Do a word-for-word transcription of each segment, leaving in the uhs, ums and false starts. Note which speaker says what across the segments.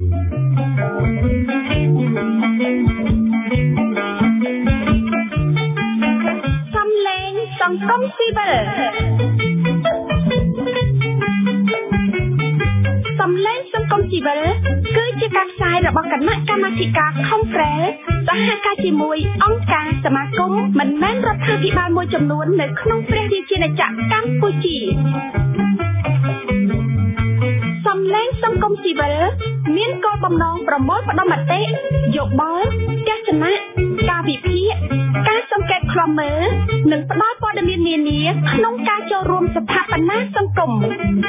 Speaker 1: សំឡេងសង្គមស៊ីវិលសំឡេងសង្គមស៊ីវិលគឺជាការផ្សាយរបស់គណៈកម្មាធិការ Conference សហការជាមួយអង្គការសមាគមមិនមែនរដ្ឋាភិបាលមួយចំនួននៅក្នុងព្រះរាជាណាចក្រកម្ពុជាសំឡេងសង្គមស៊ីវិលមានគោលបំណងប្រមូលផ្ដុំមតិយោបល់ទស្សនៈការវិភាគការសង្កេតឃ្លាំមើលនិងផ្ដល់ព័ត៌មាននានាក្នុងការចូលរួមស្ថាបនាសង្គម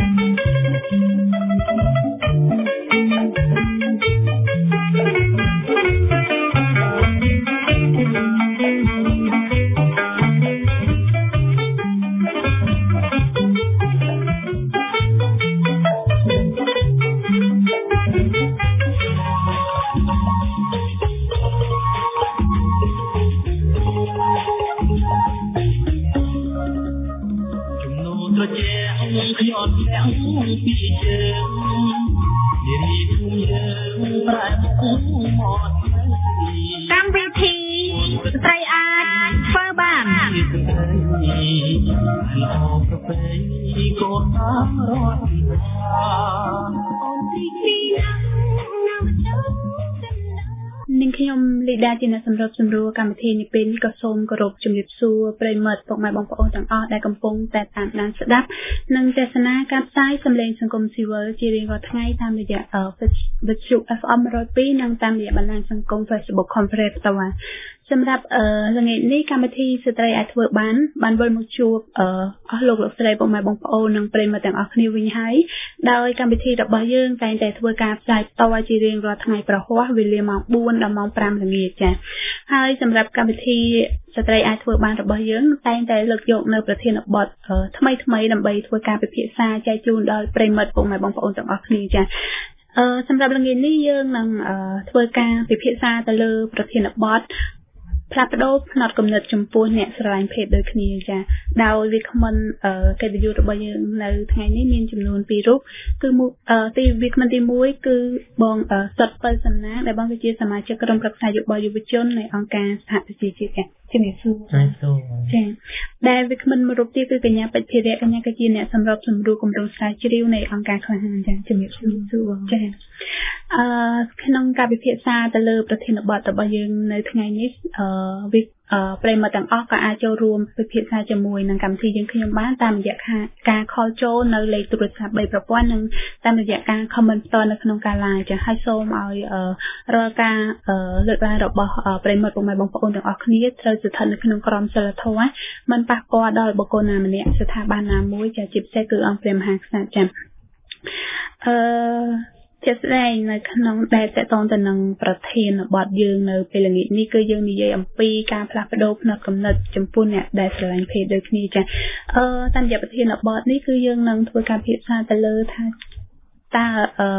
Speaker 1: កម្មវិធីស្ត្រីអាចធ្វើបានកូនតាមរត់នាងខ្ញុំលីដាជាអ្នកសម្របសម្រួលកម្មវិធីនេះពេលនេះក៏សូមគោរពជំរាបសួរប្រិយមិត្តពុកម៉ែបងប្អូនទាំងអស់ដែលកំពុងតែតាមដានស្ដាប់និងទស្សនាការផ្សាយសម្លេងសង្គមស៊ីវិលជារៀងរាល់ថ្ងៃតាមរយៈវិទ្យុ เอฟ เอ็ม one oh twoនិងតាមរយៈបណ្ដាញសង្គម Facebook Conference ផ្ទាល់សម្រាប់ល្ងាចនេះកម្មវិធីស្ត្រីអាចធ្វើបានបានវិលមកជួបអស់លោកលោកស្រីពុកម៉ែបងប្អូននិងប្រិយមិត្តទាំងអស់គ្នាវិញហើយដោយកម្មវិធីរបស់យើងតែងតែធ្វើការផ្សាយផ្ទាល់ជារៀងរាល់ថ្ងៃប្រហ័សវេលាម៉ោងfourដល់ម៉ោងfiveល្ងាចចា៎ហើយសម្រាប់កម្មវិធីស្ត្រីអាចធ្វើបានរបស់យើងតែងតែលើកយកនៅប្រធានបទថ្មីថ្មីដើម្បីធ្វើការពិភាក្សាចែកជូនដល់ប្រិយមិត្តពុកម៉ែបងប្អូនទាំងអស់គ្នាចា៎អឺសម្រាប់ល្ងាចនេះយើងនឹងធ្វើការពិភាក្សាទៅលើប្រធានបទផ្លាស់ប្ដូរផ្នត់គំនិតចំពោះអ្នកស្រឡាញ់ភេទដូចគ្នាចាដោយវាគ្មិនកិត្តិយសរបស់យើងនៅថ្ងៃនេះមានចំនួនtwoរូបគឺទីវាគ្មិនទីoneគឺបងសុតពិលសំណាងដែលបងគឺជាសមាជិកក្រុមប្រឹក្សាយោបល់យុវជននៃអង្គការសហប្រជាជាតិជំរាបសួរចាដែលវាគ្មិនមួយរូបទៀតគឺកញ្ញាពេជ្រភិរៈកញ្ញាក៏ជាអ្នកសម្របសម្រួលគម្រោងស្រាវជ្រាវនៃអង្គការក្លាហានចាជំរាបសួរចាអឺក្នុងការពិភាក្សាទៅលើប្រធានបទរបស់យើងនៅថ្ងៃនេះអឺវាប្រិយមិត្តទាំងអស់ក៏អាចចូលរួមពិភាក្សាជាមួយនឹងកម្មវិធីយើងខ្ញុំបានតាមរយៈការ call ចូលនៅលេខទូរស័ព្ទthreeប្រព័ន្ធនិងតាមរយៈការ comment ផ្ទាល់នៅក្នុងការ live ចាហើយសូមឲ្យរាល់ការលើកឡើងរបស់ប្រិយមិត្តពុកម៉ែបងប្អូនទាំងអស់គ្នាត្រូវស្ថិតនៅក្នុងក្រមសីលធម៌មិនប៉ះពាល់ដល់បុគ្គលណាម្នាក់ស្ថាប័នណាមួយចាជាពិសេសគឺអង្គព្រះមហាក្សត្រចាអឺជាស្ដែងនៅក្នុងដែលតកតងទៅនឹងប្រធានបទយើងនៅពេលល្ងាចនេះគឺយើងនិយាយអំពីការផ្លាស់ប្ដូរផ្នត់គំនិតចំពោះអ្នកដែលស្រឡាញ់ភេទដូចគ្នាចាអឺតាមរយៈប្រធានបទនេះគឺយើងនឹងធ្វើការពិភាក្សាទៅលើថាតើអឺ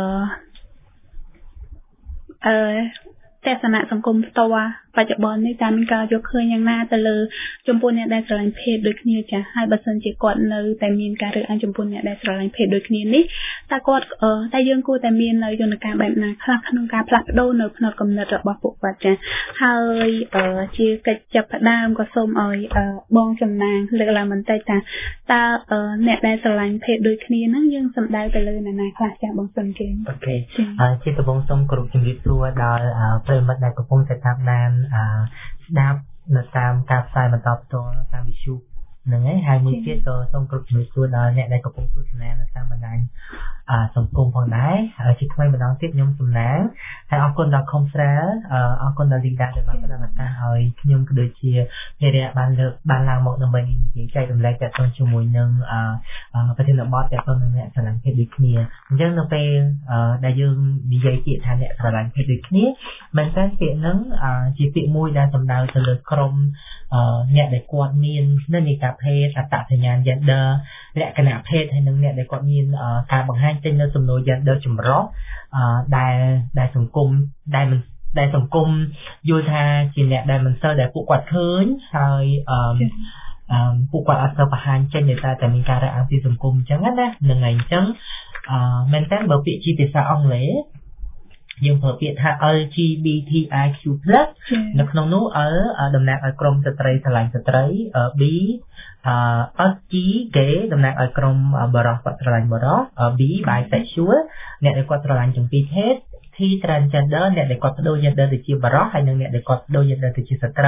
Speaker 1: អឺទស្សនៈសង្គមផ្ទាល់បច្ចុប្បន្ននេះតើមានការយកឃើញយ៉ាងណាទៅលើចំពោះអ្នកដែលស្រឡាញ់ភេទដូចគ្នាចាហើយបើសិនជាគាត់នៅតែមានការរើសអើងចំពោះអ្នកដែលស្រឡាញ់ភេទដូចគ្នានេះតើគាត់តែយើងគួរតែមាននៅយន្តការបែបណាខ្លះក្នុងការផ្លាស់ប្ដូរនៅផ្នត់គំនិតរបស់ពួកគាត់ចាហើយជាកិច្ចចាប់ផ្ដើមក៏សូមឲ្យបងចំណាងលើកឡើងបន្តិចថាតើអ្នកដែលស្រឡាញ់ភេទដូចគ្នាហ្នឹងយើងសំដៅទៅលើអ្នកណាខ្លះចាបងសុនគេ
Speaker 2: អូខេជាដំបូងសូមគោរពជំរាបសួរដល់ប្រិយមិត្តដែលកំពុងតែតាមដានស្ដាប់នៅតាមការផ្សាយបន្តផ្ទាល់តាមវិទ្យុហ្នឹងហើយហើយមួយទៀតក៏សូមគោរពជំរាបសួរដល់អ្នកដែលកំពុងទស្សនានៅតាមបណ្ដាញសង្គមផងដែរជាថ្មីម្ដងទៀតខ្ញុំសំណាងហើយអរគុណដល់ Conference អរគុណដល់ Linda ដែលបានផ្ដល់ឱកាសឲ្យខ្ញុំក៏ដូចជាភារៈបានលើកបានឡើងមកដើម្បីនិយាយចែករំលែកទាក់ទងជាមួយនឹងប្រធានបទទាក់ទងនឹងអ្នកស្រឡាញ់ភេទដូចគ្នាអញ្ចឹងនៅពេលដែលយើងនិយាយពាក្យថាអ្នកស្រឡាញ់ភេទដូចគ្នាមែនតើពាក្យហ្នឹងជាពាក្យមួយដែលសំដៅទៅលើក្រុមអ្នកដែលគាត់មាននិន្នាការភេទអត្តសញ្ញាណ gender លក្ខណៈភេទហើយនឹងអ្នកដែលគាត់មានការបង្ហាញចេញនៅសំណួរ gender ចម្រុះដែលដែលសង្គមដែលមិនដែលសង្គមយល់ថាជាអ្នកដែលមិនសូវដែលពួកគាត់ឃើញហើយអឺពួកគាត់អត់ទៅបង្ហាញចេញដោយសារតែមានការរើសអើងពីសង្គមអញ្ចឹងណានឹងហើយអញ្ចឹងអឺមែនតើបើពាក្យជាភាសាអង់គ្លេសយើងប្រើពាក្យថា แอล จี บี ที ไอ คิว plus នៅក្នុងនោះ L តំណាងឲ្យក្រុមស្ត្រីស្រឡាញ់ស្ត្រី B អឺ S G gay តំណាងឲ្យក្រុមបរិសុទ្ធគាត់ស្រឡាញ់បរិសុទ្ធ B bisexual អ្នកដែលគាត់ស្រឡាញ់ទាំងពីរភេទ T transgender អ្នកដែលគាត់បដូរ gender ទៅជាបរិសុទ្ធហើយនិងអ្នកដែលគាត់បដូរ gender ទៅជាស្ត្រី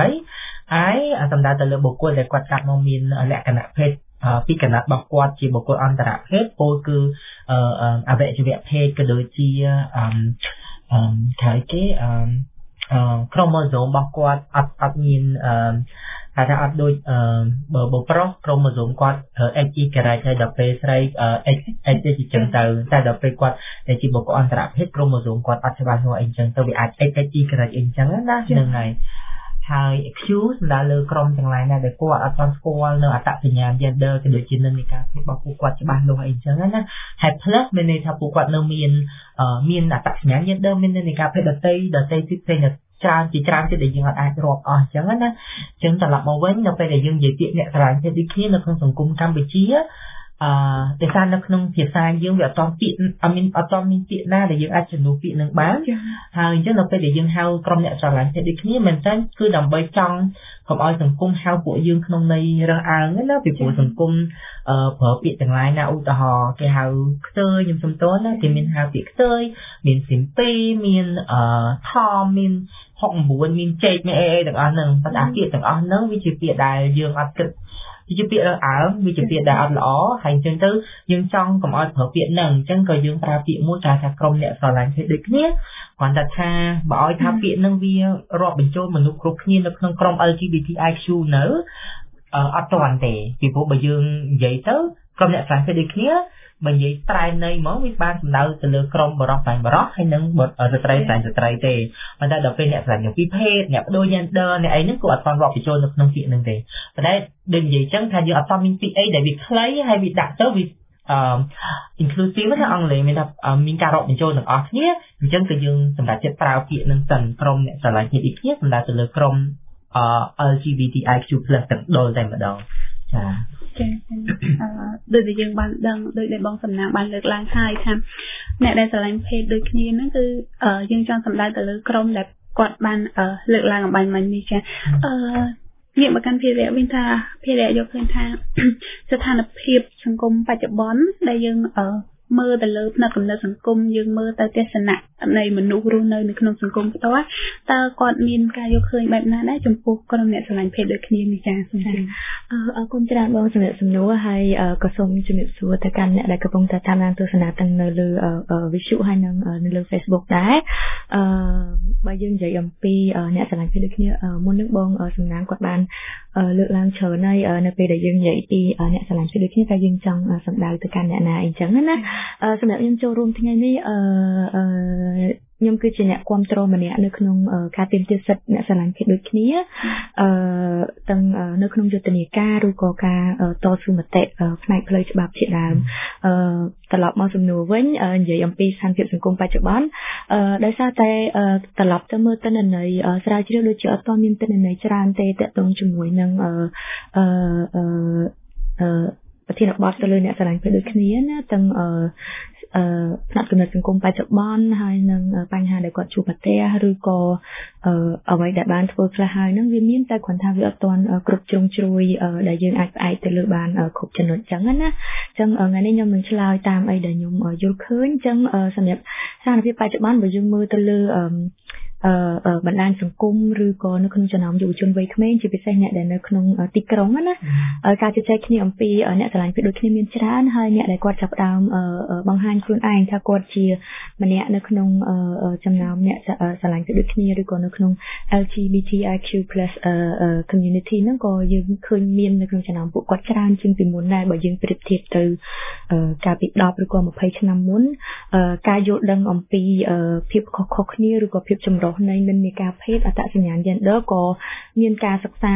Speaker 2: I សំដៅទៅលើបុគ្គលដែលគាត់កាត់មកមានលក្ខណៈភេទពីកណត់របស់គាត់ជាបុគ្គលអន្តរភេទពោលគឺអវយវៈភេទក៏ដូចជាអឺអឺថាគេអឺក្រូម៉ូសូមរបស់គាត់អត់អត់មានអឺថាថាអត់ដូចអឺបើបើប្រុសក្រូម៉ូសូមគាត់ X Y ហើយដល់ពេលស្រី X X ជាចឹងទៅតែដល់ពេលគាត់ដែលជាបុគ្គលអន្តរភេទក្រូម៉ូសូមគាត់អត់ច្បាស់លាស់អីចឹងទៅវាអាច X X Y អីចឹងណាហ្នឹងហើយហើយ Q សំដៅលើក្រុមទាំងឡាយណាដែលគាត់អត់ស្គាល់នៅអត្តសញ្ញាណ gender ក៏ដូចជានិន្នាការភេទរបស់ពួកគាត់ច្បាស់លាស់អីចឹងណាហើយ plus មានន័យថាពួកគាត់នៅមានមានអត្តសញ្ញាណ gender មាននិន្នាការភេទដតីដតីទីផ្សេងច្រើនជាច្រើនទៀតដែលយើងអត់អាចរាប់អស់ចឹងណាអញ្ចឹងត្រឡប់មកវិញនៅពេលដែលយើងនិយាយពាក្យអ្នកស្រឡាញ់ភេទដូចគ្នានៅក្នុងសង្គមកម្ពុជាអឺតែថានៅក្នុងភាសាយើងវាអត់តពាក្យអត់មានអត់តមានពាក្យណាដែលយើងអាចជំនួសពាក្យនឹងបានហើយអញ្ចឹងនៅពេលដែលយើងហៅក្រុមអ្នកស្រឡាញ់ភេទដូចគ្នាមែនតើគឺដើម្បីចង់កុំឲ្យសង្គមហៅពួកយើងក្នុងន័យរើសអើងណាពីព្រោះសង្គមអឺប្រើពាក្យទាំងឡាយណាឧទាហរណ៍គេហៅខ្ទើយខ្ញុំសំទោសណាគេមានហៅពាក្យខ្ទើយមានស៊ីមពីមានអឺថមមានហុក៩មានចេកមានអីអីទាំងអស់ហ្នឹងប៉ុន្តែពាក្យទាំងអស់ហ្នឹងវាជាពាក្យដែលយើងអត់គិតវាជាពាក្យរើសអើងវាជាពាក្យដែលអត់ល្អហើយអញ្ចឹងទៅយើងចង់កុំឲ្យប្រើពាក្យហ្នឹងអញ្ចឹងក៏យើងប្រើពាក្យមួយគេថាក្រុមអ្នកស្រឡាញ់ភេទដូចគ្នាគ្រាន់តែថាបើឲ្យថាពាក្យហ្នឹងវារាប់បញ្ចូលមនុស្សគ្រប់គ្នានៅក្នុងក្រុម แอล จี บี ที ไอ คิว នៅអត់ទាន់ទេពីព្រោះបើយើងនិយាយទៅក្រុមអ្នកស្រឡាញ់ភេទដូចគ្នាបើនិយាយត្រែន័យហ្មងវាបានសំដៅទៅលើក្រុមបរិសុទ្ធស្រឡាញ់បរិសុទ្ធហើយនិងស្ត្រីស្រឡាញ់ស្ត្រីទេប៉ុន្តែដល់ពេលអ្នកស្រឡាញ់ពីភេទអ្នកបដូរ gender អ្នកអីហ្នឹងគឺអត់ទាន់រាប់បញ្ចូលនៅក្នុងពាក្យហ្នឹងទេប៉ុន្តែដូចនិយាយចឹងថាយើងអត់ទាន់មានពាក្យអីដែលវាខ្លីហើយវាដាក់ទៅវាអឺ inclusive ថាអង់គ្លេសមានថាមានការរាប់បញ្ចូលទាំងអស់គ្នាអញ្ចឹងគឺយើងសម្រាប់ចិត្តប្រើពាក្យហ្នឹងសិនក្រុមអ្នកស្រឡាញ់ភេទដូចគ្នាសំដៅទៅលើក្រុម แอล จี บี ที ไอ คิว plus ទាំងដុលតែម្ដងចា
Speaker 1: ចាអឺដូចដែលយើងបានដឹងដូចដែលបងសំណាងបានលើកឡើងហើយថាអ្នកដែលស្រឡាញ់ភេទដូចគ្នាហ្នឹងគឺយើងចង់សម្ដៅទៅលើក្រុមដែលគាត់បានលើកឡើងអំបញ្ញមិញនេះចាអឺងាកមកកាន់ភារៈវិញថាភារៈយកឃើញថាស្ថានភាពសង្គមបច្ចុប្បន្នដែលយើងអឺមើលទៅលើផ្នែកកំណត់សង្គមយើងមើលទៅទស្សនៈនៃមនុស្សរស់នៅនៅក្នុងសង្គមផ្ទាល់តើគាត់មានការយកឃើញបែបណាដែរចំពោះក្រុមអ្នកស្រឡាញ់ភេទដូចគ្នានេះចា៎សូមជម្រាបអឺអរគុណច្រើនបងសម្រាប់សំណួរហើយក៏សូមជម្រាបសួរទៅកាន់អ្នកដែលកំពុងតែតាមដានទស្សនាទាំងនៅលើវិទ្យុហើយនិងនៅលើ Facebook ដែរអឺបើយើងនិយាយអំពីអ្នកស្រឡាញ់ភេទដូចគ្នាមុននឹងបងសំណាងគាត់បានលើកឡើងច្រើនហើយនៅពេលដែលយើងនិយាយពីអ្នកស្រឡាញ់ភេទដូចគ្នាតែយើងចង់សម្ដៅទៅកាន់អ្នកណាអីចឹងណាសម្រាប់ខ្ញុំចូលរួមថ្ងៃនេះអឺខ្ញុំគឺជាអ្នកគ្រប់គ្រងម្នាក់នៅក្នុងការទាមទារសិទ្ធិអ្នកស្រឡាញ់ភេទដូចគ្នាអឺទាំងនៅក្នុងយុទ្ធនាការឬក៏ការតស៊ូមតិផ្នែកផ្លូវច្បាប់ជាដើមអឺត្រឡប់មកសំណួរវិញនិយាយអំពីស្ថានភាពសង្គមបច្ចុប្បន្នអឺដោយសារតែត្រឡប់ទៅមើលទិន្នន័យស្រាវជ្រាវដូចជាអត់ទាន់មានទិន្នន័យច្រើនទេទាក់ទងជាមួយនឹងអឺអឺអឺប្រធានបទទៅលើអ្នកស្រឡាញ់ភេទដូចគ្នាណាទាំងអឺអឺផ្នែកកំណត់សង្គមបច្ចុប្បន្នហើយនឹងបញ្ហាដែលគាត់ជួបប្រទះឬក៏អឺអ្វីដែលបានធ្វើខ្លះហើយហ្នឹងវាមានតែគ្រាន់ថាវាអត់ទាន់គ្រប់ជ្រុងជ្រោយដែលយើងអាចផ្អែកទៅលើបានគ្រប់ចំណុចចឹងណាចឹងថ្ងៃនេះខ្ញុំនឹងឆ្លើយតាមអីដែលខ្ញុំយល់ឃើញចឹងសម្រាប់ស្ថានភាពបច្ចុប្បន្នបើយើងមើលទៅលើអឺអឺបណ្ដាញសង្គមឬក៏នៅក្នុងចំណោមយុវជនវ័យក្មេងជាពិសេសអ្នកដែលនៅក្នុងទីក្រុងណាការជជែកគ្នាអំពីអ្នកស្រឡាញ់ភេទដូចគ្នាមានច្រើនហើយអ្នកដែលគាត់ចាប់ផ្ដើមបង្ហាញខ្លួនឯងថាគាត់ជាម្នាក់នៅក្នុងចំណោមអ្នកស្រឡាញ់ភេទដូចគ្នាឬក៏នៅក្នុង แอล จี บี ที ไอ คิว plus community ហ្នឹងក៏យើងឃើញមាននៅក្នុងចំណោមពួកគាត់ច្រើនជាងពីមុនដែរបើយើងប្រៀបធៀបទៅកាលពីដប់ឬក៏ម្ភៃឆ្នាំមុនការយល់ដឹងអំពីភាពខុសៗគ្នាឬក៏ភាពចម្រុះនៃនិន្នាការភេទអត្តសញ្ញាណ gender ក៏មានការសិក្សា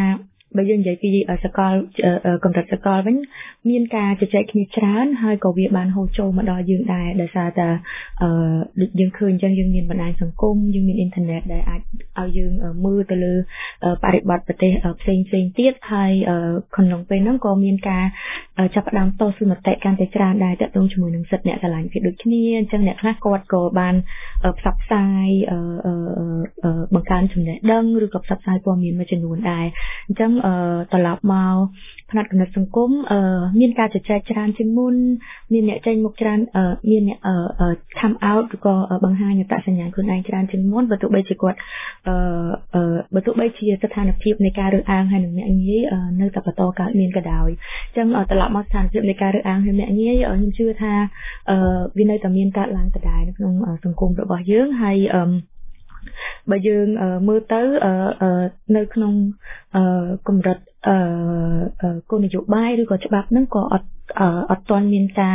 Speaker 3: bây giờ vậy thì ở Sakol công tác Sakol vẫn miền caจะแจกគ្នាច្រើនហើយក៏វាបានហូរចូលមកដល់យើងដែរដោយសារតែយើងឃើញចឹងយើងមានបណ្ដាញសង្គមយើងមានអ៊ីនធឺណិតដែលអាចឲ្យយើងមើលទៅលើបរិបទប្រទេសផ្សេងផ្សេងទៀតហើយក្នុងពេលហ្នឹងក៏មានការចាប់ផ្ដើមតស៊ូមតិកាន់តែច្រើនដែរទាក់ទងជាមួយនឹងសិទ្ធិអ្នកស្រឡាញ់ភាពដូចគ្នាអញ្ចឹងអ្នកខ្លះគាត់ក៏បានផ្សព្វផ្សាយបង្កើនចំណេះដឹងឬក៏ផ្សព្វផ្សាយព័ត៌មានមួយចំនួនដែរអញ្ចឹងត្រឡប់មកផ្នែកគណិតសង្គមមានការជជែកច្រើនជាងមុនមានអ្នកចេញមុខច្រើនមានអ្នក come out ឬក៏បង្ហាញអត្តសញ្ញាណខ្លួនឯងច្រើនជាងមុនបើទោះបីជាគាត់បើទោះបីជាស្ថានភាពនៃការរើសអើងហើយនឹងអ្នកងាយនៅតែបន្តកើតមានក៏ដោយអញ្ចឹងត្រឡប់មកស្ថានភាពនៃការរើសអើងហើយអ្នកងាយខ្ញុំជឿថាវានៅតែមានកើតឡើងដដែលនៅក្នុងសង្គមរបស់យើងហើយបើយើងមើលទៅនៅក្នុងកម្រិតគោលនយោបាយឬក៏ច្បាប់ហ្នឹងក៏អត់អត់ទាន់មានការ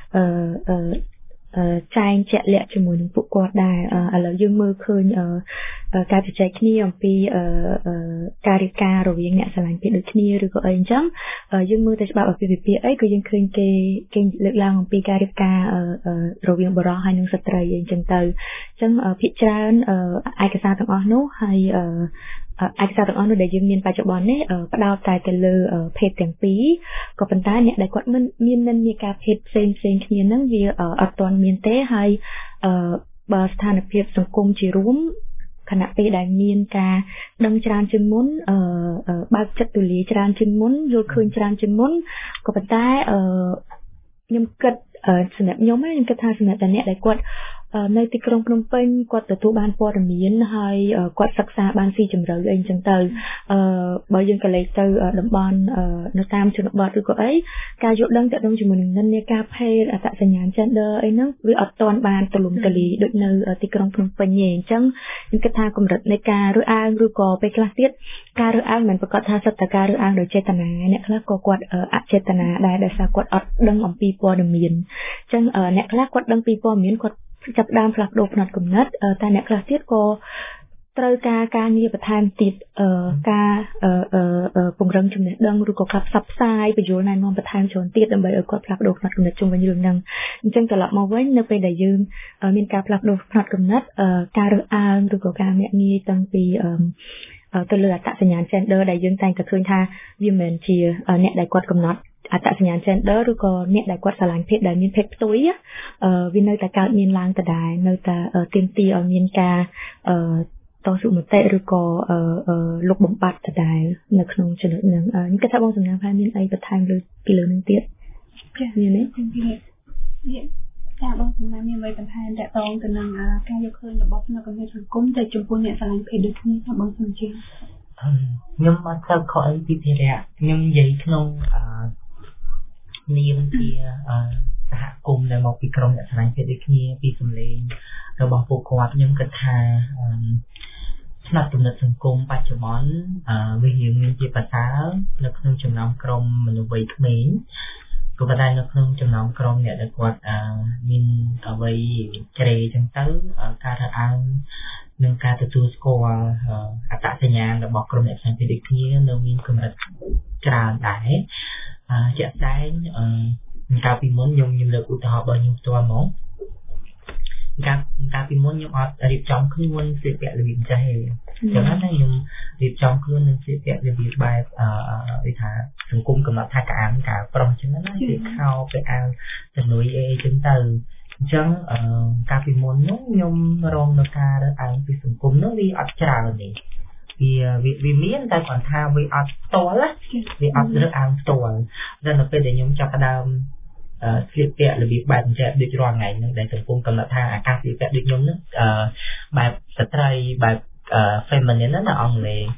Speaker 3: ចែងជាក់លាក់ជាមួយនឹងពួកគាត់ដែរឥឡូវយើងមើលឃើញការជជែកគ្នាអំពីការរៀបការរវាងអ្នកស្រឡាញ់ភេទដូចគ្នាឬក៏អីអញ្ចឹងយើងមើលទៅច្បាប់អាពាហ៍ពិពាហ៍អីក៏យើងឃើញគេគេលើកឡើងអំពីការរៀបការរវាងបុរសហើយនិងស្ត្រីអីអញ្ចឹងទៅអញ្ចឹងភាគច្រើនឯកសារទាំងអស់នោះហើយឯកសារទាំងអស់នោះដែលយើងមានបច្ចុប្បន្ននេះផ្ដោតតែទៅលើភេទទាំងពីរក៏ប៉ុន្តែអ្នកដែលគាត់មានមាននិន្នាការភេទផ្សេងផ្សេងគ្នាហ្នឹងវាអត់ទាន់មានទេហើយបើស្ថានភាពសង្គមជារួមខណៈពេលដែលមានការដឹងច្រើនជាងមុនបើកចិត្តទូលាយច្រើនជាងមុនយល់ឃើញច្រើនជាងមុនក៏ប៉ុន្តែខ្ញុំគិតសម្រាប់ខ្ញុំខ្ញុំគិតថាសម្រាប់តែអ្នកដែលគាត់នៅទីក្រុងភ្នំពេញគាត់ទទួលបានព័ត៌មានហើយគាត់សិក្សាបានស៊ីជម្រៅអីចឹងទៅបើយើងក៏លេខទៅតំបន់នៅតាមជនបទឬក៏អីការយល់ដឹងទាក់ទងជាមួយនឹងនិន្នាការភេទអត្តសញ្ញាណ gender អីហ្នឹងវាអត់ទាន់បានទូលំទូលាយដូចនៅទីក្រុងភ្នំពេញទេអញ្ចឹងខ្ញុំគិតថាកម្រិតនៃការរើសអើងឬក៏ពេលខ្លះទៀតការរើសអើងមិនប្រកាសថាសិតតែការរើសអើងដោយចេតនាអ្នកខ្លះក៏គាត់អចេតនាដែរដោយសារគាត់អត់ដឹងអំពីព័ត៌មានអញ្ចឹងអ្នកខ្លះគាត់ដឹងពីព័ត៌មានគាត់ចាប់ដើមផ្លាស់ប្ដូរផ្នត់គំនិតតែអ្នកខ្លះទៀតក៏ត្រូវការការងារបន្ថែមទៀតការពង្រឹងចំណេះដឹងឬក៏ការផ្សព្វផ្សាយបញ្យល់ណែនាំបន្ថែមច្រើនទៀតដើម្បីឲ្យគាត់ផ្លាស់ប្ដូរផ្នត់គំនិតជុំវិញរឿងហ្នឹងអញ្ចឹងត្រឡប់មកវិញនៅពេលដែលយើងមានការផ្លាស់ប្ដូរផ្នត់គំនិតការរើសអើងឬក៏ការមាក់ងាយតាំងពីទៅលើអត្តសញ្ញាណ gender ដែលយើងតែងតែឃើញថាវាមិនមែនជាអ្នកដែលគាត់កំណត់អត្តសញ្ញាណ gender ឬក៏អ្នកដែលគាត់ស្រឡាញ់ភេទដែលមានភេទផ្ទុយវានៅតែកើតមានឡើងដដែលនៅតែទាមទារឲ្យមានការតស៊ូមតិឬក៏លុបបំបាត់ដដែលនៅក្នុងចំណុចហ្នឹងខ្ញុំគិតថាបងសំណាងថាមានអីបន្ថែមលើពីលើនឹងទៀតចាមានទេមានចាបងសំណាងមានអ្វីបន្ថែមតកតងទៅនឹងការយកឃើញរបស់ផ្នែកគណិតសង្គមទៅចំពោះអ្នកស្រឡាញ់ភេទដូចគ្នាថាបងសំជា
Speaker 2: ខ្ញុំអត់ទៅខកអីពីភារៈខ្ញុំនិយាយក្នុងនាមជាសហគមន៍ដែលមកពីក្រុមអ្នកស្រឡាញ់ភេទដូចគ្នាពីសម្លេងរបស់ពួកគាត់ខ្ញុំគិតថាផ្នែកគណិតសង្គមបច្ចុប្បន្នវារៀងមានជាប្រសើរនៅក្នុងចំណោមក្រុមមនុស្សវ័យក្មេងក៏ប៉ុន្តែនៅក្នុងចំណោមក្រុមអ្នកដែលគាត់មានអ្វីជ្រេចឹងទៅការរើសអើងនឹងការទទួលស្គាល់អត្តសញ្ញាណរបស់ក្រុមអ្នកស្រឡាញ់ភេទដូចគ្នានៅមានកម្រិតច្រើនដែរជាក់ស្ដែងកាលពីមុនខ្ញុំខ្ញុំលើកឧទាហរណ៍របស់ខ្ញុំផ្ទាល់មកកាលកាលពីមុនខ្ញុំអត់រៀបចំខ្លួនស្លៀកពាក់របៀបចេះទេចឹងណាខ្ញុំរៀបចំខ្លួននឹងស្លៀកពាក់របៀបបែបអឺគេថាសង្គមកំណត់ថាកាអានកាប្រុសចឹងណាស្លៀកខោពាក់អាវជំនួយអីចឹងទៅអញ្ចឹងកាលពីមុននោះខ្ញុំរងនឹងការរើសអើងពីសង្គមនោះវាអត់ច្រើនទេវាវាមានតែគាត់ថាវាអត់ផ្ទាល់វាអត់រើសអើងផ្ទាល់តែនៅពេលដែលខ្ញុំចាប់ផ្ដើមស្លៀកពាក់របៀបបែបអញ្ចឹងដូចរាល់ថ្ងៃហ្នឹងដែលសង្គមកំណត់ថាអាកាសស្លៀកពាក់ដូចខ្ញុំហ្នឹងបែបស្ត្រីបែប feminine ណាអង់គ្លេស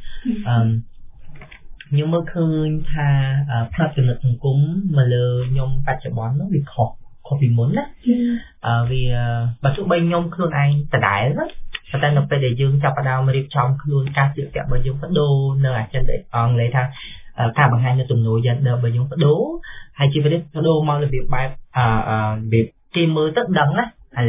Speaker 2: ខ្ញុំមើលឃើញថាផ្នែកចំណុចសង្គមមកលើខ្ញុំបច្ចុប្បន្នហ្នឹងវាខុសខុសពីមុនណាវាបើទោះបីខ្ញុំខ្លួនឯងដដែលណាតែនៅពេលដែលយើងចាប់ផ្ដើមរៀបចំខ្លួនការស្លៀកពាក់របស់យើងបដូរនៅអាចិនអង់គ្លេសថាការបង្ហាញនៅទំនោរ gender របស់យើងបដូរហើយជីវិតបដូរមករបៀបបែបអឺរបៀបគេមើលទៅដឹងណាហើយរបៀប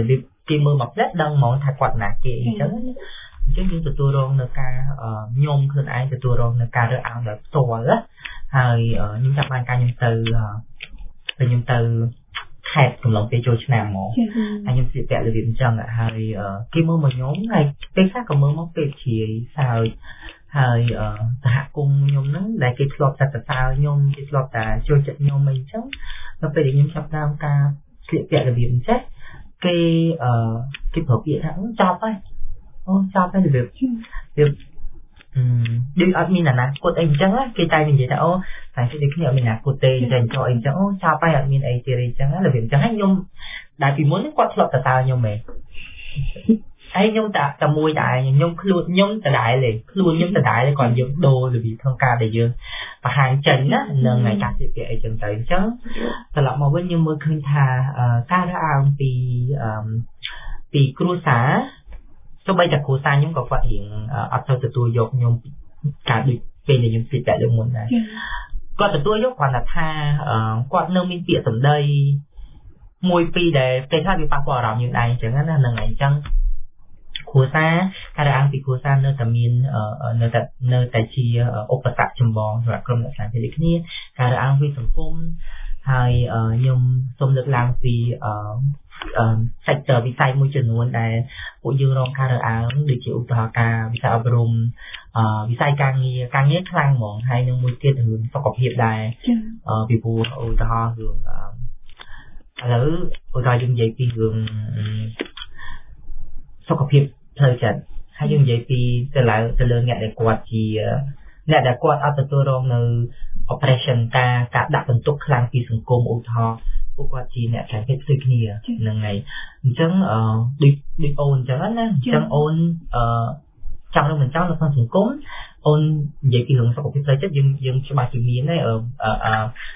Speaker 2: គេមើលមកផ្លែដឹងហ្មងថាគាត់ណាគេអញ្ចឹងអញ្ចឹងយើងទទួលរងនៅការខ្ញុំខ្លួនឯងទទួលរងនៅការរើសអើងដោយផ្ទាល់ណាហើយខ្ញុំចាប់បានការខ្ញុំទៅខ្ញុំទៅខេតកំឡុងពេលចូលឆ្នាំហ្មងហើយខ្ញុំស្លៀកពាក់របៀបអញ្ចឹងហើយគេមើលមកខ្ញុំហើយពេលខ្លះក៏មើលមកពេលជ្រាយសើចហើយសហគមន៍ខ្ញុំហ្នឹងដែលគេធ្លាប់តែសរសើរខ្ញុំគេធ្លាប់តែចូលចិត្តខ្ញុំអីអញ្ចឹងដល់ពេលដែលខ្ញុំចាប់តាមការស្លៀកពាក់របៀបអញ្ចឹងគេអឺគេប្រាប់ពាក្យថាចប់ហើយអូចប់ហើយរបៀបរបៀបអឺដូចអត់មានអនាគតអីអញ្ចឹងគេតែនិយាយថាអូតែគេដូចគ្នាអត់មានអនាគតទេអញ្ចឹងចុះអីអញ្ចឹងអូចប់ហើយអត់មានអីទៀតអីអញ្ចឹងរបៀបអញ្ចឹងហើយខ្ញុំដែលពីមុនគាត់ធ្លាប់សរសើរខ្ញុំហ៎ហើយខ្ញុំតាតែមួយដែរខ្ញុំខ្លួនខ្ញុំដដែលទេខ្លួនខ្ញុំដដែលគាត់យើងដូររបៀបក្នុងការដែលយើងបង្ហាញចេញណានឹងឯការស្លៀកពាក់អីចឹងទៅអញ្ចឹងត្រឡប់មកវិញខ្ញុំមើលឃើញថាការរើសអើងពីពីគ្រួសារទោះបីតែគ្រួសារខ្ញុំក៏គាត់រៀងអត់ទៅទទួលយកខ្ញុំការដូចពេលដែលខ្ញុំស្លៀកពាក់លើមុនដែរគាត់ទទួលយកគាត់ថាគាត់នៅមានពាក្យសម្ដីមួយពីរដែលគេថាវាប៉ះពាល់អារម្មណ៍យើងដែរអញ្ចឹងណានឹងឯងអញ្ចឹងគ្រួសារការរើសអើងពីគ្រួសារនៅតែមាននៅតែនៅតែជាឧបសគ្គចម្បងសម្រាប់ក្រុមអ្នកស្លាញ់ពីគ្នាការរើសអើងពីសង្គមហើយខ្ញុំសូមលើកឡើងពីអឺ sector វិស័យមួយចំនួនដែលពួកយើងរងការរើសអើងដូចជាឧទាហរណ៍ការវិស័យអប់រំអឺវិស័យការងារការងារខ្លាំងហ្មងហើយនឹងមួយទៀតរឿងសុខភាពដែរអឺពីព្រោះឧទាហរណ៍រឿងឥឡូវឧទាហរណ៍យើងនិយាយពីរឿងសុខភាពផ្លូវចិត្តហើយយើងនិយាយពីទៅលើទៅលើអ្នកដែលគាត់ជាអ្នកដែលគាត់អត់ទទួលរងនៅ operation ការការដាក់បន្ទុកខ្លាំងពីសង្គមឧទាហរណ៍ពួកគាត់ជាអ្នកចាញ់ភាពដូចគ្នាហ្នឹងហើយអញ្ចឹងអឺដូចដូចអូនអញ្ចឹងណាអញ្ចឹងអូនអឺចង់នឹងមិនចង់នៅក្នុងសង្គមអូននិយាយពីរឿងសុខភាពផ្លូវចិត្តយើងយើងច្បាស់ជាមានដែរអឺអឺ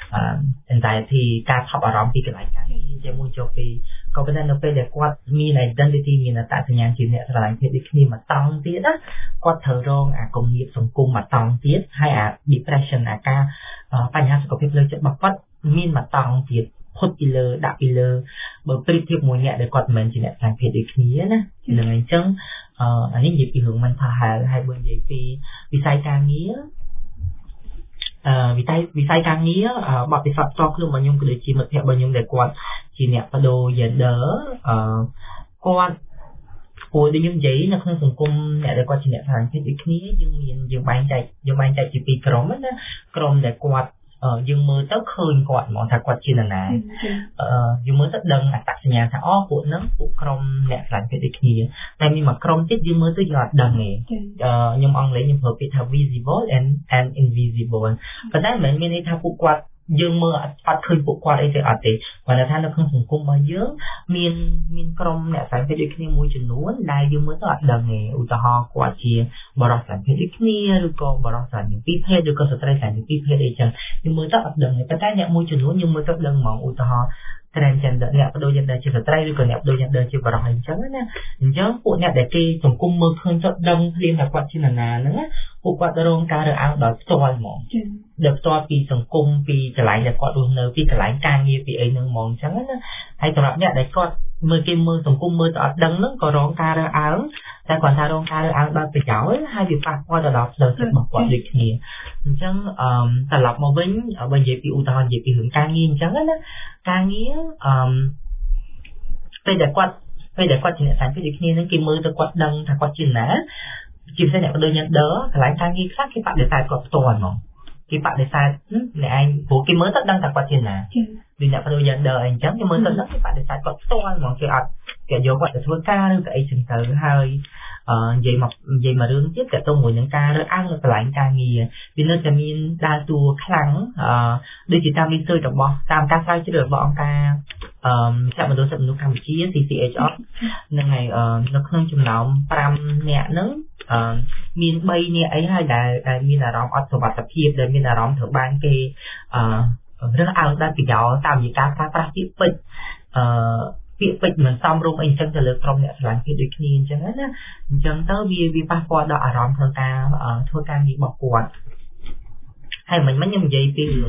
Speaker 2: anxiety ការថប់អារម្មណ៍ពីកន្លែងការងារជាមួយចូលពីក៏ប៉ុន្តែនៅពេលដែលគាត់មាន identity មានអត្តសញ្ញាណជាអ្នកស្រឡាញ់ភាពដូចគ្នាមកតង់ទៀតណាគាត់ត្រូវរងអាគំនាបសង្គមមកតង់ទៀតហើយអា depression អាការបញ្ហាសុខភាពផ្លូវចិត្តរបស់គាត់មានមកតង់ទៀតផុតពីលើដាក់ពីលើបើប្រៀបធៀបមួយអ្នកដែលគាត់មិនមែនជាអ្នកខ្លាំងភេទដូចគ្នាណានឹងអញ្ចឹងអឺអានេះនិយាយពីរឿង mental health ហើយបើនិយាយពីវិស័យការងារអឺវិស័យវិស័យការងារបទពិសោធន៍ផ្ទាល់ខ្លួនរបស់ខ្ញុំគឺដូចជាមិត្តភក្តិរបស់ខ្ញុំដែលគាត់ជាអ្នកបដូរ gender អឺគាត់ព្រោះដូចខ្ញុំនិយាយនៅក្នុងសង្គមអ្នកដែលគាត់ជាអ្នកខ្លាំងភេទដូចគ្នាយើងមានយើងបែងចែកយើងបែងចែកជាពីរក្រុមណាក្រុមដែលគាត់យើងមើលទៅឃើញគាត់ហ្មងថាគាត់ជានរណាអឺយើងមើលទៅដឹងអត្តសញ្ញាណថាអូពួកហ្នឹងពួកក្រុមអ្នកខ្លាំងភេទដូចគ្នាតែមានមួយក្រុមទៀតយើងមើលទៅយើងអត់ដឹងទេអឺខ្ញុំអង់គ្លេសខ្ញុំប្រើពាក្យថា visible and and invisible ប៉ុន្តែមិនមែនមានន័យថាពួកគាត់យើងមើលអត់ឃើញពួកគាត់អីទេអត់ទេគាត់ថានៅក្នុងសង្គមរបស់យើងមានមានក្រុមអ្នកខ្លាំងភេទដូចគ្នាមួយចំនួនដែលយើងមើលទៅអត់ដឹងទេឧទាហរណ៍គាត់ជាបរិសុទ្ធខ្លាំងភេទដូចគ្នាឬក៏បរិសុទ្ធខ្លាំងពីរភេទឬក៏ស្ត្រីខ្លាំងពីរភេទអីចឹងយើងមើលទៅអត់ដឹងទេប៉ុន្តែអ្នកមួយចំនួនយើងមើលទៅដឹងហ្មងឧទាហរណ៍ transgender អ្នកបដូរ gender ជាស្ត្រីឬក៏អ្នកបដូរ gender ជាបរិសុទ្ធអីចឹងណាអញ្ចឹងពួកអ្នកដែលគេសង្គមមើលឃើញទៅដឹងភ្លាមថាគាត់ជានរណាហ្នឹងណាពួកគាត់រងការរើសអើងដោយផ្ទាល់ហ្មងដោយផ្ទាល់ពីសង្គមពីកន្លែងដែលគាត់រស់នៅពីកន្លែងការងារពីអីហ្នឹងហ្មងអញ្ចឹងណាហើយសម្រាប់អ្នកដែលគាត់មើលគេមើលសង្គមមើលទៅអត់ដឹងហ្នឹងក៏រងការរើសអើងតែគាត់ថារងការរើសអើងដោយប្រយោជន៍ហើយវាប៉ះពាល់ទៅដល់ផ្លូវចិត្តរបស់គាត់ដូចគ្នាអញ្ចឹងអឺត្រឡប់មកវិញបើនិយាយពីឧទាហរណ៍និយាយពីរឿងការងារអញ្ចឹងណាការងារអឺពេលដែលគាត់ពេលដែលគាត់ជាអ្នកខ្លាំងភេទដូចគ្នាហ្នឹងគេមើលទៅគាត់ដឹងថាគាត់ជាណាជាពិសេសអ្នកបដូរ gender កន្លែងការងារខ្លះគេបដិសេធគាត់ផ្ទាល់ហ្មងគេបដិសេធអ្នកឯងព្រោះគេមើលទៅដឹងថាគាត់ជាណាដូចអ្នកបដូរ gender អីអញ្ចឹងគេមើលទៅដឹងគេបដិសេធគាត់ផ្ទាល់ហ្មងគេអត់គេយកគាត់ទៅធ្វើការឬក៏អីចឹងទៅហើយអឺនិយាយមកនិយាយមករឿងទៀតតើទៅមួយនឹងការរើសអើងនៅកន្លែងការងារវានៅតែមានដើរតួខ្លាំងអឺដូចជាតាមវិស័យរបស់តាមការស្រាវជ្រាវរបស់អង្គការអឺមជ្ឈមណ្ឌលសិទ្ធិមនុស្សកម្ពុជា C C H R នឹងហើយនៅក្នុងចំណោមប្រាំនាក់ហ្នឹងអឺមានបីនាក់អីហើយដែលដែលមានអារម្មណ៍អត់សុវត្ថិភាពដែលមានអារម្មណ៍ត្រូវបានគេអឺរើសអើងដោយប្រយោលតាមវិការប្រើប្រាស់ពាក្យពេចន៍អឺពាក្យពេចន៍មិនសមរម្យអីអញ្ចឹងទៅលើក្រុមអ្នកស្រឡាញ់ភាពដូចគ្នាអញ្ចឹងណាអញ្ចឹងទៅវាវាប៉ះពាល់ដល់អារម្មណ៍ក្នុងការធ្វើការងាររបស់គាត់ហើយមិញមិញខ្ញុំនិយាយពីរឿង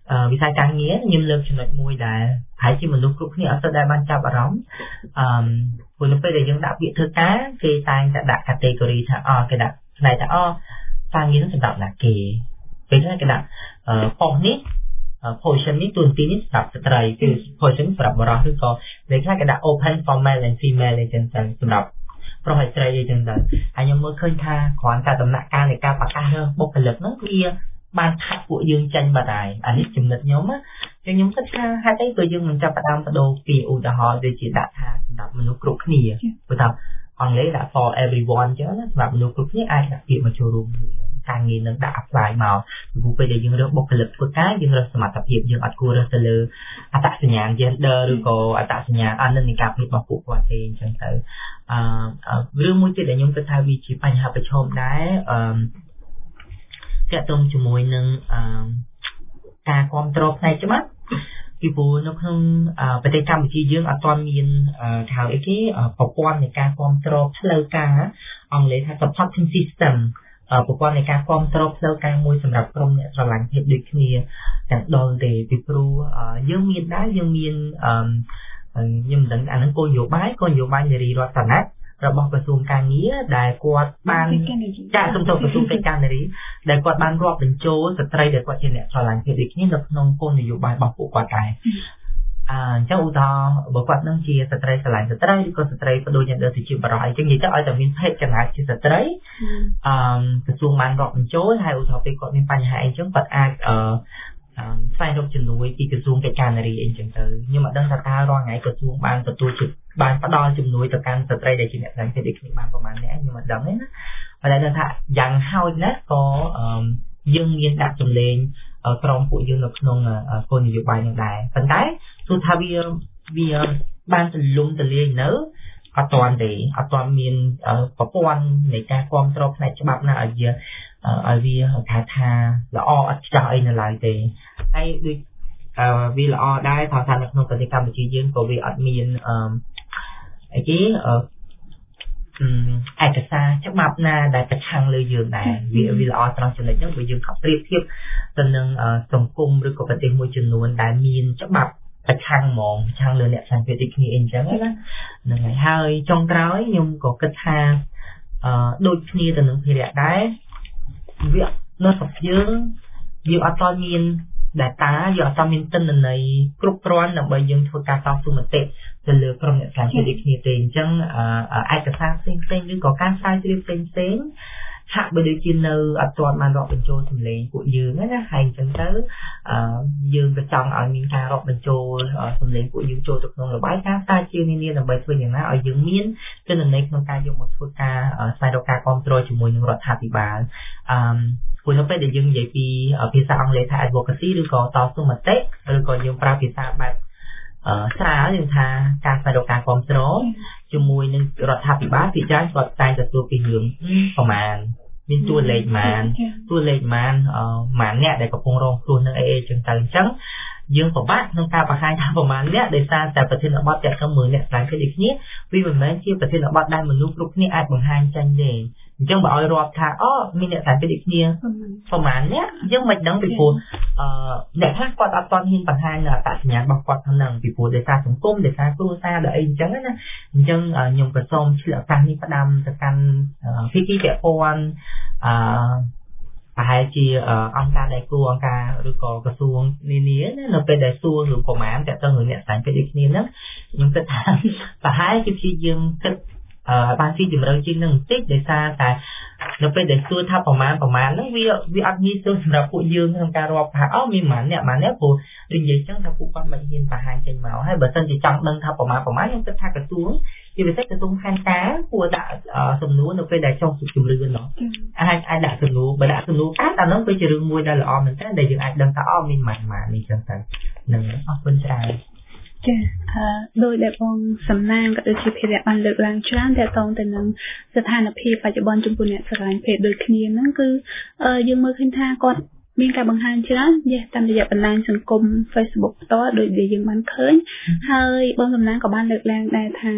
Speaker 2: វិស័យការងារខ្ញុំលើកចំណុចមួយដែលហើយជាមនុស្សគ្រប់គ្នាអត់ទៅដែលបានចាប់អារម្មណ៍អឺព្រោះនៅពេលដែលយើងដាក់ពាក្យធ្វើការគេតែងតែដាក់ category ថាអគេដាក់ផ្នែកថាអការងារនឹងសម្រាប់ណាគេពេលខ្លះគេដាក់ប៉ុស្តិ៍នេះ position នេះទូនទីនេះសម្រាប់ស្ត្រីគឺ position សម្រាប់បុរសឬក៏ពេលខ្លះគេដាក់ open for male and female អញ្ចឹងសម្រាប់ប្រុសហើយស្រីអញ្ចឹងទៅហើយខ្ញុំមើលឃើញថាគ្រាន់តែដំណាក់កាលនៃការប្រកាសរើសបុគ្គលិកហ្នឹងវាបានខាត់ពួកយើងចេញបាត់ហើយអានេះចំណុចខ្ញុំណាខ្ញុំគិតថាហេតុអីក៏យើងមិនចាប់ផ្ដើមបដូរពីឧទាហរណ៍ដូចជាដាក់ថាសម្រាប់មនុស្សគ្រប់គ្នាព្រោះថាអង់គ្លេសដាក់ for everyone អញ្ចឹងណាសម្រាប់មនុស្សគ្រប់គ្នាអាចដាក់ពាក្យមកចូលរួមការងារនឹងដាក់ apply មកពីពេលដែលយើងរើសបុគ្គលិកធ្វើការយើងរើសសមត្ថភាពយើងអត់គួររើសទៅលើអត្តសញ្ញាណ gender ឬក៏អត្តសញ្ញាណអនិន្នាការភាពរបស់ពួកគាត់ទេអញ្ចឹងទៅអឺរឿងមួយទៀតដែលខ្ញុំគិតថាវាជាបញ្ហាប្រឈមដែរអឺទាក់ទងជាមួយនឹងអឺការគ្រប់គ្រងផ្នែកច្បាប់ពីព្រោះនៅក្នុងប្រទេសកម្ពុជាយើងអត់ទាន់មានហៅអីគេប្រព័ន្ធនៃការគ្រប់គ្រងផ្លូវការអង់គ្លេសថា supporting system ប្រព័ន្ធនៃការគ្រប់គ្រងផ្លូវការមួយសម្រាប់ក្រុមអ្នកស្រឡាញ់ភេទដូចគ្នាទាំងដុលទេពីព្រោះយើងមានដែរយើងមានអឺខ្ញុំមិនដឹងអានឹងគោលនយោបាយគោលនយោបាយនារីរដ្ឋាភិបាលរបស់ក្រសួងការងារដែលគាត់បានចាក់សំទោសក្រសួងកិច្ចការនារីដែលគាត់បានរាប់បញ្ចូលស្ត្រីដែលគាត់ជាអ្នកស្រឡាញ់ភេទដូចគ្នានៅក្នុងគោលនយោបាយរបស់ពួកគាត់ដែរអញ្ចឹងឧទាហរណ៍បើគាត់នឹងជាស្ត្រីស្រឡាញ់ស្ត្រីឬក៏ស្ត្រីបដូរ gender ទៅជាបរិយអញ្ចឹងនិយាយទៅឲ្យតែមានភេទចំណាយជាស្ត្រីអឺក្រសួងបានរាប់បញ្ចូលហើយឧទាហរណ៍ពេលគាត់មានបញ្ហាអីចឹងគាត់អាចអឺស្វែងរកជំនួយពីក្រសួងកិច្ចការនារីអីចឹងទៅខ្ញុំអត់ដឹងថាតើរាល់ថ្ងៃក្រសួងបានទទួលបានផ្ដល់ជំនួយទៅកាន់ស្ត្រីដែលជាអ្នកស្រឡាញ់ភេទដូចគ្នាបានប្រហែលអ្នកខ្ញុំអត់ដឹងទេណាប៉ុន្តែដឹងថាយ៉ាងហោចណាស់ក៏យើងមានដាក់ចម្លែងក្រុមពួកយើងនៅក្នុងគោលនយោបាយនឹងដែរប៉ុន្តែទោះថាវាវាបានទលំទលាយនៅអត់ទាន់ទេអត់ទាន់មានប្រព័ន្ធនៃការគ្រប់គ្រងផ្នែកច្បាប់ណាឲ្យវាឲ្យវាថាថាល្អអត់ច្បាស់អីនៅឡើយទេហើយដូចវាល្អដែរថាថានៅក្នុងប្រទេសកម្ពុជាយើងក៏វាអត់មានអឺអីគេអឺឯកសារច្បាប់ណាដែលប្រឆាំងលើយើងដែរវាវាល្អត្រង់ចំណុចហ្នឹងព្រោះយើងខំប្រៀបធៀបទៅនឹងសង្គមឬក៏ប្រទេសមួយចំនួនដែលមានច្បាប់ប្រឆាំងហ្មងប្រឆាំងលើអ្នកផ្សេងទៀតដូចគ្នាអីចឹងណាហ្នឹងហើយហើយចុងក្រោយខ្ញុំក៏គិតថាអឺដូចគ្នាទៅនឹងភារៈដែរវានៅស្រុកយើងយើងអត់ទាន់មាន data យើងអត់ទាន់មានទិន្នន័យគ្រប់គ្រាន់ដើម្បីយើងធ្វើការតស៊ូមតិទៅលើក្រុមអ្នកស្រាវជ្រាវដូចគ្នាទេអញ្ចឹងឯកសារផ្សេងៗឬក៏ការស្រាវជ្រាវផ្សេងៗហាក់បីដូចជានៅអត់ទាន់បានរាប់បញ្ចូលសម្លេងពួកយើងណាហើយអញ្ចឹងទៅយើងក៏ចង់ឲ្យមានការរាប់បញ្ចូលសម្លេងពួកយើងចូលទៅក្នុងរបាយការណ៍ស្រាវជ្រាវនានាដើម្បីធ្វើយ៉ាងណាឲ្យយើងមានទិន្នន័យក្នុងការយកមកធ្វើការស្វែងរកការគ្រប់គ្រងជាមួយនឹងរដ្ឋាភិបាលអឺ ព្រោះនៅពេលដែលយើងនិយាយពីភាសាអង់គ្លេសថា advocacy ឬក៏តស៊ូមតិឬក៏យើងប្រើភាសាបែបស្រាលយើងថាការស្វែងរកការគ្រប់គ្រងជាមួយនឹងរដ្ឋាភិបាលពីច្រើនគាត់តែងទទួលពីរឿងប្រមាណមានតួលេខប្រមាណតួលេខប្រមាណម៉ានអ្នកដែលកំពុងរងគ្រោះនឹងអីអីចឹងទៅអញ្ចឹងយើងពិបាកក្នុងការបង្ហាញថាប្រមាណអ្នកដោយសារតែប្រធានបទទាំងមើលអ្នកស្លាយគ្នាដូចគ្នាវាមិនមែនជាប្រធានបទដែលមនុស្សគ្រប់គ្នាអាចបង្ហាញចេញទេអញ្ចឹងបើឲ្យរាប់ថាអូមានអ្នកស្លាយគ្នាដូចគ្នាប្រមាណអ្នកយើងមិនដឹងពីព្រោះអឺអ្នកខ្លះគាត់អត់ទាន់ហ៊ានបង្ហាញអត្តសញ្ញាណរបស់គាត់ហ្នឹងពីព្រោះដោយសារសង្គមដោយសារគ្រួសារដោយអីអញ្ចឹងណាអញ្ចឹងខ្ញុំក៏សូមឆ្លៀតឱកាសនេះផ្ដាំទៅកាន់ភាគីពាក់ព័ន្ធអឺ ប្រហែលជាអង្គការដៃគូអង្គការឬក៏ក្រសួងនានានៅពេលដែលសួរឬប្រមាណតែទៅនឹងអ្នកស្ដាញ់ពេលដូចគ្នាហ្នឹងខ្ញុំគិតថាប្រហែលជាព្យាយាមគិតបានទីជំរឿនជាងនឹងបន្តិចដោយសារតែនៅពេលដែលសួរថាប្រមាណប្រមាណហ្នឹងវាវាអត់ងាយស្រួលសម្រាប់ពួកយើងក្នុងការរាប់ថាអូមានប៉ុន្មានអ្នកប៉ុន្មានអ្នកព្រោះដូចនិយាយចឹងថាពួកគាត់មិនហ៊ានបង្ហាញចេញមកហើយបើសិនជាចង់ដឹងថាប្រមាណប្រមាណខ្ញុំគិតថាក្រសួងជាពិសេសក្រសួងផែនការគួរដាក់សំណួរនៅពេលដែលចុះជំរឿននោះអាចអាចដាក់សំណួរបើដាក់សំណួរអាហ្នឹងវាជារឿងមួយដែលល្អមែនតើដែលយើងអាចដឹងថាអូមានប៉ុន្មាននេះចឹងទៅនឹងអរគុណច្រើនចាអឺដោយដែលបងសំណាងក៏ដូចជាភារៈបានលើកឡើងច្រើនតែតងទៅនឹងស្ថានភាពបច្ចុប្បន្នចំពោះអ្នកស្រឡាញ់ភេទដូចគ្នាហ្នឹងគឺយើងមើលឃើញថាគាត់មានការបង្ហាញច្រើនយេតាមរយៈបណ្ដាញសង្គម Facebook ផ្ទាល់ដោយដែលយើងបានឃើញហើយបងសំណាងក៏បានលើកឡើងដែរថា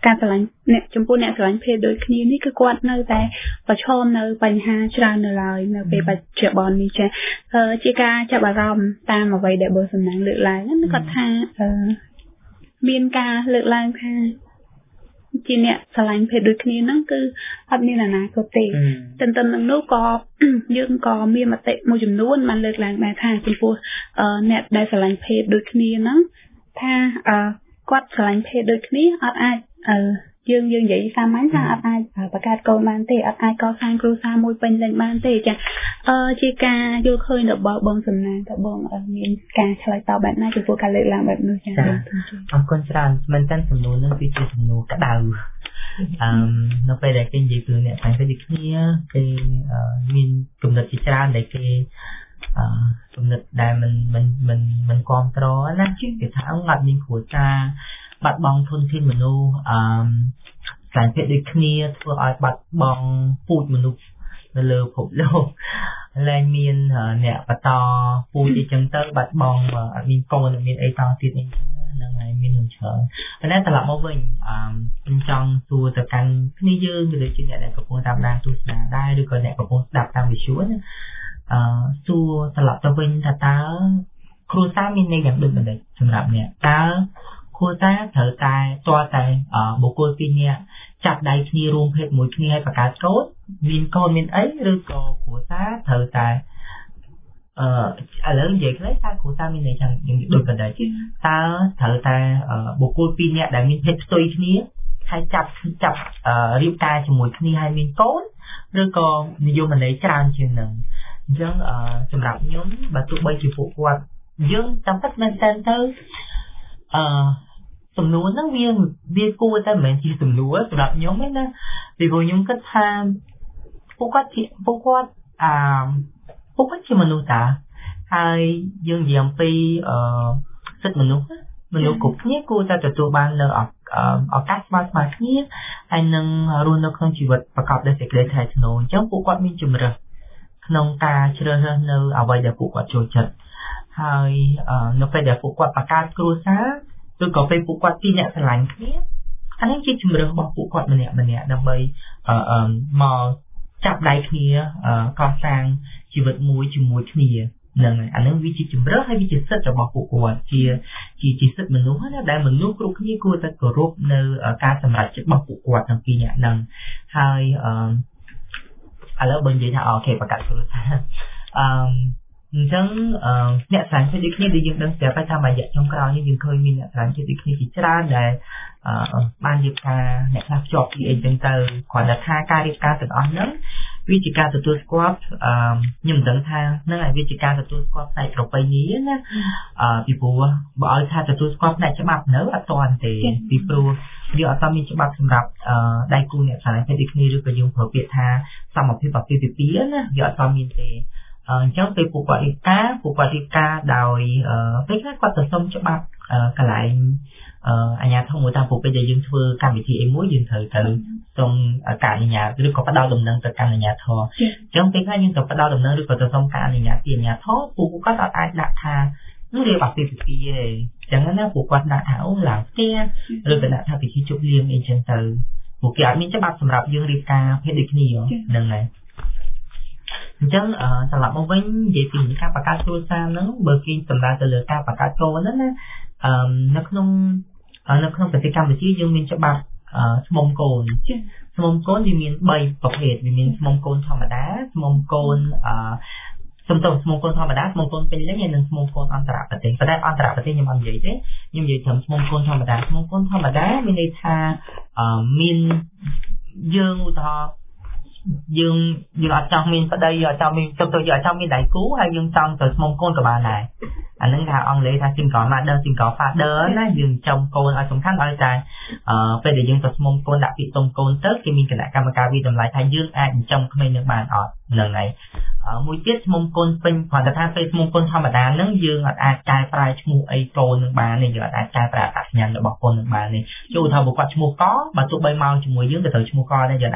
Speaker 1: ការឆ្លាញ់អ្នកចំពោះអ្នកឆ្លាញ់ភេទដូចគ្នានេះគឺគាត់នៅតែប្រឈមនៅបញ្ហាច្រើននៅឡើយនៅពេលបច្ចុប្បន្ននេះចាជាការចាប់អារម្មណ៍តាមអ្វីដែលបើសំណាងលើកឡើងហ្នឹងគាត់ថាមានការលើកឡើងថាជាអ្នកឆ្លាញ់ភេទដូចគ្នាហ្នឹងគឺអត់មានអនាគតទេទន្ទឹមនឹងនោះក៏យើងក៏មានមតិមួយចំនួនបានលើកឡើងដែរថាចំពោះអ្នកដែលឆ្លាញ់ភេទដូចគ្នាហ្នឹងថាគាត់ឆ្លាញ់ភេទដូចគ្នាអត់អាចយើងយើងនិយាយសាមញ្ញថាអត់អាចបង្កើតកូនបានទេអត់អាចកសាងគ្រួសារមួយពេញលេញបានទេចាអឺជាការយល់ឃើញរបស់បងសំណាងតើបងមានការឆ្លើយតបបែបណាចំពោះការលើកឡើងបែបនោះចា
Speaker 2: អរគុណច្រើនមែនតើសំណួរនេះវាជាសំណួរក្តៅអឺនៅពេលដែលគេនិយាយពីអ្នកឆ្លាញ់ភេទដូចគ្នាគេមានគំនិតជាច្រើនដែលគេអឺគំនិតដែលមិនមិនមិនមិនគ្រប់គ្រងណាគេថាអត់មានគ្រួសារបាត់បង់ធនធានមនុស្សអឺឆ្លាញ់ភេទដូចគ្នាធ្វើឲ្យបាត់បង់ពូជមនុស្សនៅលើពិភពលោកលែងមានអ្នកបន្តពូជអីចឹងទៅបាត់បង់អត់មានកូនអត់មានអីតទៀតនេះហ្នឹងហើយមាននឹងច្រើនប៉ុន្តែត្រឡប់មកវិញអឺខ្ញុំចង់សួរទៅកាន់គ្នាយើងឬដូចជាអ្នកដែលកំពុងតាមដានទស្សនាដែរឬក៏អ្នកកំពុងស្ដាប់តាមវិទ្យុណាអឺសួរត្រឡប់ទៅវិញថាតើគ្រួសារមានន័យយ៉ាងដូចម្តេចសម្រាប់អ្នកតើគ្រួសារត្រូវតែតើតែបុគ្គលពីរនាក់ចាប់ដៃគ្នារួមភេទមួយគ្នាឲ្យបង្កើតកូនមានកូនមានអីឬក៏គ្រួសារត្រូវតែអឺឥឡូវនិយាយខ្លីថាគ្រួសារមានន័យយ៉ាងដូចម្តេចតើត្រូវតែបុគ្គលពីរនាក់ដែលមានភេទផ្ទុយគ្នាហើយចាប់ចាប់រៀបការជាមួយគ្នាហើយមានកូនឬក៏និយមន័យច្រើនជាងនឹងអញ្ចឹងសម្រាប់ខ្ញុំបើទោះបីជាពួកគាត់យើងតាមពិតមែនតើទៅអឺសំណួរហ្នឹងវាវាគួរតែមិនមែនជាសំណួរសម្រាប់ខ្ញុំទេណាពីព្រោះខ្ញុំគិតថាពួកគាត់ជាពួកគាត់អឺពួកគាត់ជាមនុស្សតាហើយយើងនិយាយអំពីអឺសិទ្ធិមនុស្សមនុស្សគ្រប់គ្នាគួរតែទទួលបាននៅឱកាសស្មើស្មើគ្នាហើយនឹងរស់នៅក្នុងជីវិតប្រកបដោយសេចក្តីថ្លៃថ្នូរអញ្ចឹងពួកគាត់មានជំរើសក្នុងការជ្រើសរើសនៅអ្វីដែលពួកគាត់ចូលចិត្តហើយនៅពេលដែលពួកគាត់បង្កើតគ្រួសារឬក៏ពេលពួកគាត់ទីអ្នកស្រឡាញ់គ្នាអានេះជាជំរើសរបស់ពួកគាត់ម្នាក់ម្នាក់ដើម្បីមកចាប់ដៃគ្នាកសាងជីវិតមួយជាមួយគ្នាហ្នឹងហើយអានឹងវាជាជំរើសហើយវាជាសិទ្ធិរបស់ពួកគាត់ជាជាជាសិទ្ធិមនុស្សណាដែលមនុស្សគ្រប់គ្នាគួរតែគោរពនៅការសម្រេចចិត្តរបស់ពួកគាត់ទាំងពីរនាក់ហ្នឹងហើយអឺឥឡូវបើនិយាយថាអូខេបង្កើតគ្រួសារអឺអញ្ចឹងអ្នកស្រឡាញ់ភេទដូចគ្នាដែលយើងដឹងស្រាប់ហើយថាមួយរយៈចុងក្រោយនេះយើងឃើញមានអ្នកស្រឡាញ់ភេទដូចគ្នាជាច្រើនដែលបានរៀបការអ្នកខ្លះភ្ជាប់ពីអីចឹងទៅគ្រាន់តែថាការរៀបការទាំងអស់ហ្នឹងវាជាការទទួលស្គាល់ខ្ញុំមិនដឹងថាហ្នឹងហើយវាជាការទទួលស្គាល់ផ្នែកប្រពៃណីណាពីព្រោះបើឲ្យថាទទួលស្គាល់ផ្នែកច្បាប់នៅអត់ទាន់ទេពីព្រោះវាអត់មានច្បាប់សម្រាប់ដៃគូអ្នកស្រឡាញ់ភេទដូចគ្នាឬក៏យើងប្រើពាក្យថាសមភាពអាពាហ៍ពិពាហ៍ណាវាអត់មានទេអញ្ចឹងពេលពួកគាត់រៀបការពួកគាត់រៀបការដោយពេលខ្លះគាត់ទៅសុំច្បាប់កន្លែងអាជ្ញាធរមួយតាមពួកពេលដែលយើងធ្វើកម្មវិធីអីមួយយើងត្រូវទៅសុំការអនុញ្ញាតឬក៏ផ្ដល់ដំណឹងទៅកាន់អាជ្ញាធរអញ្ចឹងពេលខ្លះយើងទៅផ្ដល់ដំណឹងឬក៏ទៅសុំការអនុញ្ញាតពីអាជ្ញាធរពួកគាត់អត់អាចដាក់ថានោះរៀបអាពាហ៍ពិពាហ៍ទេអញ្ចឹងណាពួកគាត់ដាក់ថាអូឡើងផ្ទះឬក៏ដាក់ថាពិធីជប់លៀងអីចឹងទៅពួកគេអត់មានច្បាប់សម្រាប់យើងរៀបការភេទដូចគ្នាហ្នឹងហើយអញ្ចឹងត្រឡប់មកវិញនិយាយពីការបង្កើតគ្រួសារហ្នឹងបើគេសម្ដៅទៅលើការបង្កើតកូនហ្នឹងណាអឺនៅក្នុងនៅក្នុងប្រទេសកម្ពុជាយើងមានច្បាប់ស្មុំកូនស្មុំកូនវាមានបីប្រភេទវាមានស្មុំកូនធម្មតាស្មុំកូនអឺសំដៅស្មុំកូនធម្មតាស្មុំកូនពេញលេញហើយនិងស្មុំកូនអន្តរប្រទេសប៉ុន្តែអន្តរប្រទេសខ្ញុំអត់និយាយទេខ្ញុំនិយាយត្រឹមស្មុំកូនធម្មតាស្មុំកូនធម្មតាមានន័យថាអឺមានយើងឧទាហរណ៍យើងយើងអត់ចង់មានប្តីអត់ចង់មានទៅទៅយើងអត់ចង់មានដៃគូហើយយើងចង់ទៅស្មុំកូនក៏បានដែរអាហ្នឹងថាអង់គ្លេសថា single mother single father ណាយើងចង់កូនឲ្យសំខាន់ឲ្យតែអឺពេលដែលយើងទៅស្មុំកូនដាក់ពាក្យសុំកូនទៅគេមានគណៈកម្មការវិតម្លៃថាយើងអាចចិញ្ចឹមក្មេងនឹងបានអត់ហ្នឹងហើយមួយទៀតស្មុំកូនពេញគ្រាន់តែថាពេលស្មុំកូនធម្មតាហ្នឹងយើងអត់អាចកែប្រែឈ្មោះអីកូននឹងបានទេយើងអត់អាចកែប្រែអត្តសញ្ញាណរបស់កូននឹងបានទេជួនថាបើគាត់ឈ្មោះកបើទោះបីមកជាមួយយើងក៏ត្រូវឈ្មោះកដែរយើងអាច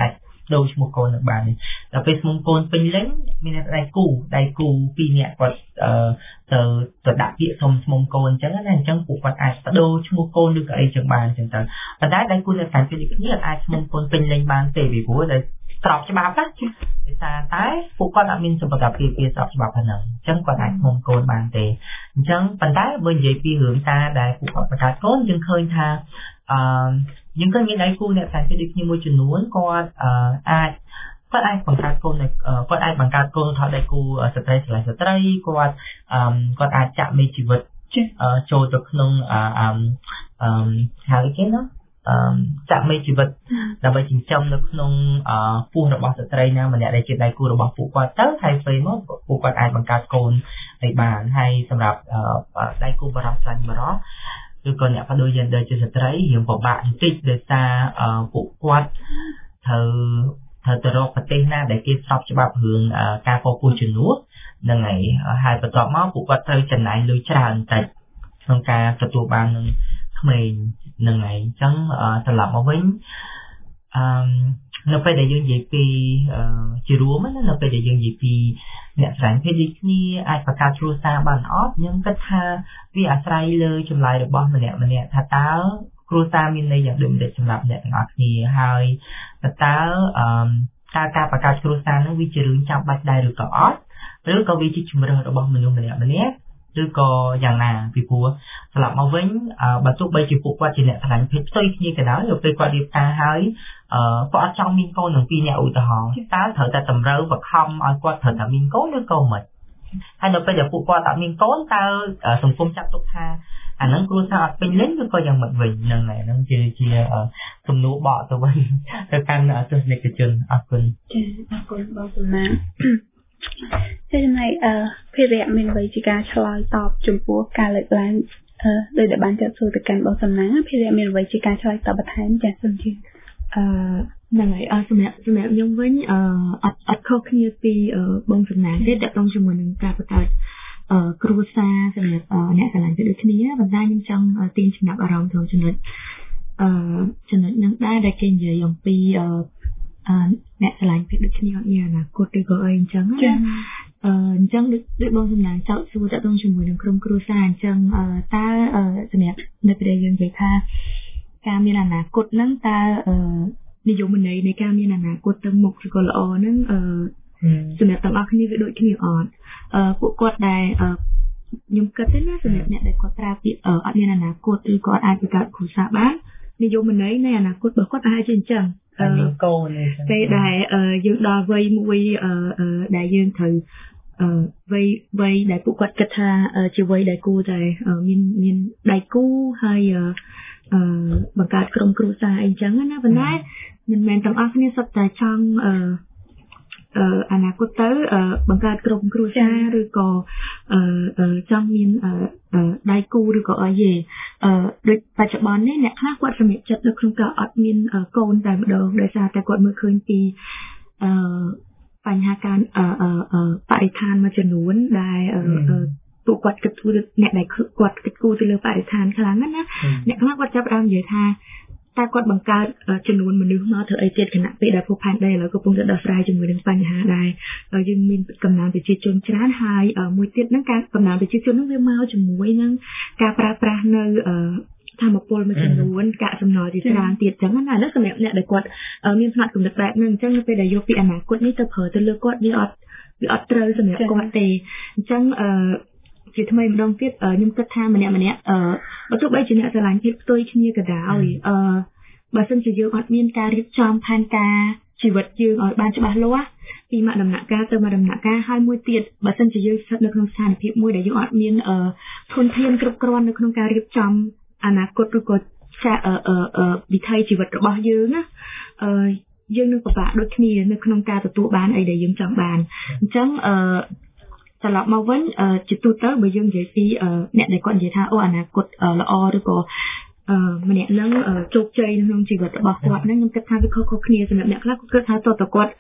Speaker 2: ដូរឈ្មោះកូននឹងបានដល់ពេលឈ្មោះកូនពេញលេញមានដៃគូដៃគូពីរនាក់គាត់អឺទៅទៅដាក់ពាក្យសុំឈ្មោះកូនអញ្ចឹងណាអញ្ចឹងពួកគាត់អាចបដូរឈ្មោះកូនឬក៏អីចឹងបានអញ្ចឹងទៅប៉ុន្តែដៃគូនៅខាងពីគ្នាអាចឈ្មោះកូនពេញលេញបានទេពីព្រោះដែលស្របច្បាប់ណាដោយសារតែពួកគាត់អត់មានសម្បត្តិពីពីស្របច្បាប់ហ្នឹងអញ្ចឹងគាត់អាចឈ្មោះកូនបានទេអញ្ចឹងប៉ុន្តែបើនិយាយពីរឿងតាដែលពួកគាត់បង្កើតកូនយើងឃើញថាអឺយើងក៏មានដៃគូអ្នកសាស្ត្រដូចគ្នាមួយចំនួនគាត់អាចគាត់អាចបង្កើតកូនគាត់អាចបង្កើតកូនថាដៃគូស្ត្រីឆ្លៃស្ត្រីគាត់គាត់អាចចាក់មេជីវិតចូលទៅក្នុងអឺអឺហៅគេណាអឺចាក់មេជីវិតដើម្បីចិញ្ចឹមនៅក្នុងពោះរបស់ស្ត្រីណាម្នាក់ដែលជាដៃគូរបស់ពួកគាត់ទៅហើយពេលមកពួកគាត់អាចបង្កើតកូនឲ្យបានហើយសម្រាប់ដៃគូបរិសុទ្ធឆ្លាញ់បរិសុទ្ធឬក៏អ្នកបដូរ gender ជាស្ត្រីយើងពិបាកបន្តិចដោយសារពួកគាត់ត្រូវត្រូវទៅរកប្រទេសណាដែលគេស្របច្បាប់រឿងការពពោះជំនួសហ្នឹងហើយហើយបន្ទាប់មកពួកគាត់ត្រូវចំណាយលុយច្រើនតែក្នុងការទទួលបាននឹងក្មេងហ្នឹងហើយអញ្ចឹងត្រឡប់មកវិញអឺនៅពេលដែលយើងនិយាយពីជារួមណានៅពេលដែលយើងនិយាយពីអ្នកស្រឡាញ់ភេទដូចគ្នាអាចបង្កើតគ្រួសារបានអត់ខ្ញុំគិតថាវាអាស្រ័យលើចម្លើយរបស់ម្នាក់ម្នាក់ថាតើគ្រួសារមានន័យយ៉ាងដូចម្តេចសម្រាប់អ្នកទាំងអស់គ្នាហើយតើតើអឺការការបង្កើតគ្រួសារនោះវាជារឿងចាំបាច់ដែរឬក៏អត់ឬក៏វាជាជំរើសរបស់មនុស្សម្នាក់ម្នាក់ឬក៏យ៉ាងណាពីព្រោះស្លាប់មកវិញបើទោះបីជាពួកគាត់ជាអ្នកឆ្លាញ់ភេទផ្ទុយគ្នាក៏ដោយពេលគាត់រៀបការហើយអឺគាត់អត់ចង់មានកូននឹងពីរនាក់ឧទាហរណ៍តើត្រូវតែតម្រូវបខំឲ្យគាត់ត្រូវតែមានកូនឬក៏មិនហើយនៅពេលដែលពួកគាត់អត់មានកូនតើសង្គមចាត់ទុកថាអាហ្នឹងគ្រួសារអត់ពេញលេញឬក៏យ៉ាងម៉េចវិញហ្នឹងហើយហ្នឹងជាជាសំណួរបកទៅវិញទៅកាន់ទស្សនិកជនអរគុណ
Speaker 1: ចាអរគុណបងសំណាងតែចំណែកអឺភារៈមានអ្វីជាការឆ្លើយតបចំពោះការលើកឡើងអឺដោយដែលបានចាត់សួរទៅកាន់បងសំណាងភារៈមានអ្វីជាការឆ្លើយតបបន្ថែមចាសូមជឿ
Speaker 3: អឺហ្នឹងហើយអរសម្រាប់សម្រាប់ខ្ញុំវិញអឺអត់អត់ខុសគ្នាពីបងសំណាងទេតកតងជាមួយនឹងការបង្កើតអឺគ្រួសារសម្រាប់អ្នកស្រឡាញ់ទៅដូចគ្នាប៉ុន្តែខ្ញុំចង់ទាញចំណាប់អារម្មណ៍ទៅចំណុចអឺចំណុចហ្នឹងដែរដែលគេនិយាយអំពីអឺអឺអ្នកស្រឡាញ់ភេទដូចគ្នាអត់មានអនាគតឬក៏អីអញ្ចឹងណាអឺអញ្ចឹងដូចដូចបងសំណាងចោទសួរតកតងជាមួយនឹងក្រុមគ្រួសារអញ្ចឹងអឺតើសម្រាប់នៅពេលយើងនិយាយថាការមានអនាគតហ្នឹងតើអឺនិយមន័យនៃការមានអនាគតទៅមុខឬក៏ល្អហ្នឹងអឺសម្រាប់ទាំងអស់គ្នាវាដូចគ្នាអត់អឺពួកគាត់ដែលអឺខ្ញុំគិតទេណាសម្រាប់អ្នកដែលគាត់ប្រើពាក្យអត់មានអនាគតឬក៏អាចបង្កើតគ្រួសារបាននិយមន័យនៃអនាគតរបស់គាត់ប្រហែលជាអញ្ចឹង
Speaker 2: អឺកូន
Speaker 3: ពេលដែលយើងដល់វ័យមួយអឺដែលយើងត្រូវអឺវ័យវ័យដែលពួកគាត់គិតថាជាវ័យដែលគួរតែមានមានដៃគូហើយអឺបង្កើតក្រុមគ្រួសារអីចឹងណាប៉ុន្តែមិនមែនទាំងអស់គ្នាសុទ្ធតែចង់អឺអឺអនាគតទៅបង្កើតក្រុមគ្រួសារឬក៏អឺចង់មានដៃគូឬក៏អីទេអឺដូចបច្ចុប្បន្ននេះអ្នកខ្លះគាត់សម្រេចចិត្តនៅក្នុងការអត់មានកូនតែម្ដងដោយសារតែគាត់មើលឃើញពីអឺបញ្ហាការអឺបរិស្ថានមួយចំនួនដែលអឺពួកគាត់គិតគូរអ្នកដែលគាត់គិតគូរទៅលើបរិស្ថានខ្លាំងណាស់ណាអ្នកខ្លះគាត់ចាប់ផ្ដើមនិយាយថាតែគាត់បង្កើតចំនួនមនុស្សមកធ្វើអីទៀតគណៈពេលដែលភពផែនដីឥឡូវកំពុងតែដោះស្រាយជាមួយនឹងបញ្ហាដែរយើងមានកំណើនប្រជាជនច្រើនហើយមួយទៀតហ្នឹងការកំណើនប្រជាជនហ្នឹងវាមកជាមួយនឹងការប្រើប្រាស់នៅធម្មពលមួយចំនួនកាកសំណល់ជាច្រើនទៀតចឹងណាឥឡូវសម្រាប់អ្នកដែលគាត់មានផ្នែកគំនិតបែបហ្នឹងអញ្ចឹងពេលដែលយកពីអនាគតនេះទៅប្រើទៅលើគាត់វាអត់វាអត់ត្រូវសម្រាប់គាត់ទេអញ្ចឹងអឺជាថ្មីម្ដងទៀតខ្ញុំគិតថាម្នាក់ម្នាក់អឺបើទោះបីជាអ្នកស្រឡាញ់ភាពផ្ទុយគ្នាក៏ដោយអឺបើសិនជាយើងអត់មានការរៀបចំផែនការជីវិតយើងឲ្យបានច្បាស់លាស់ពីមួយដំណាក់កាលទៅមួយដំណាក់កាលហើយមួយទៀតបើសិនជាយើងស្ថិតនៅក្នុងស្ថានភាពមួយដែលយើងអត់មានអឺធនធានគ្រប់គ្រាន់នៅក្នុងការរៀបចំអនាគតឬក៏ចាអឺអឺវិថីជីវិតរបស់យើងណាអឺយើងនឹងពិបាកដូចគ្នានៅក្នុងការទទួលបានអីដែលយើងចង់បានអញ្ចឹងអឺត្រឡប់មកវិញជាទូទៅបើយើងនិយាយពីអ្នកដែលគាត់និយាយថាអូអនាគតល្អឬក៏អឺម្នាក់ហ្នឹងជោគជ័យក្នុងជីវិតរបស់គាត់ហ្នឹងខ្ញុំគិតថាវាខុសៗគ្នាសម្រាប់អ្នកខ្លះគាត់គិតថាតើតើគាត់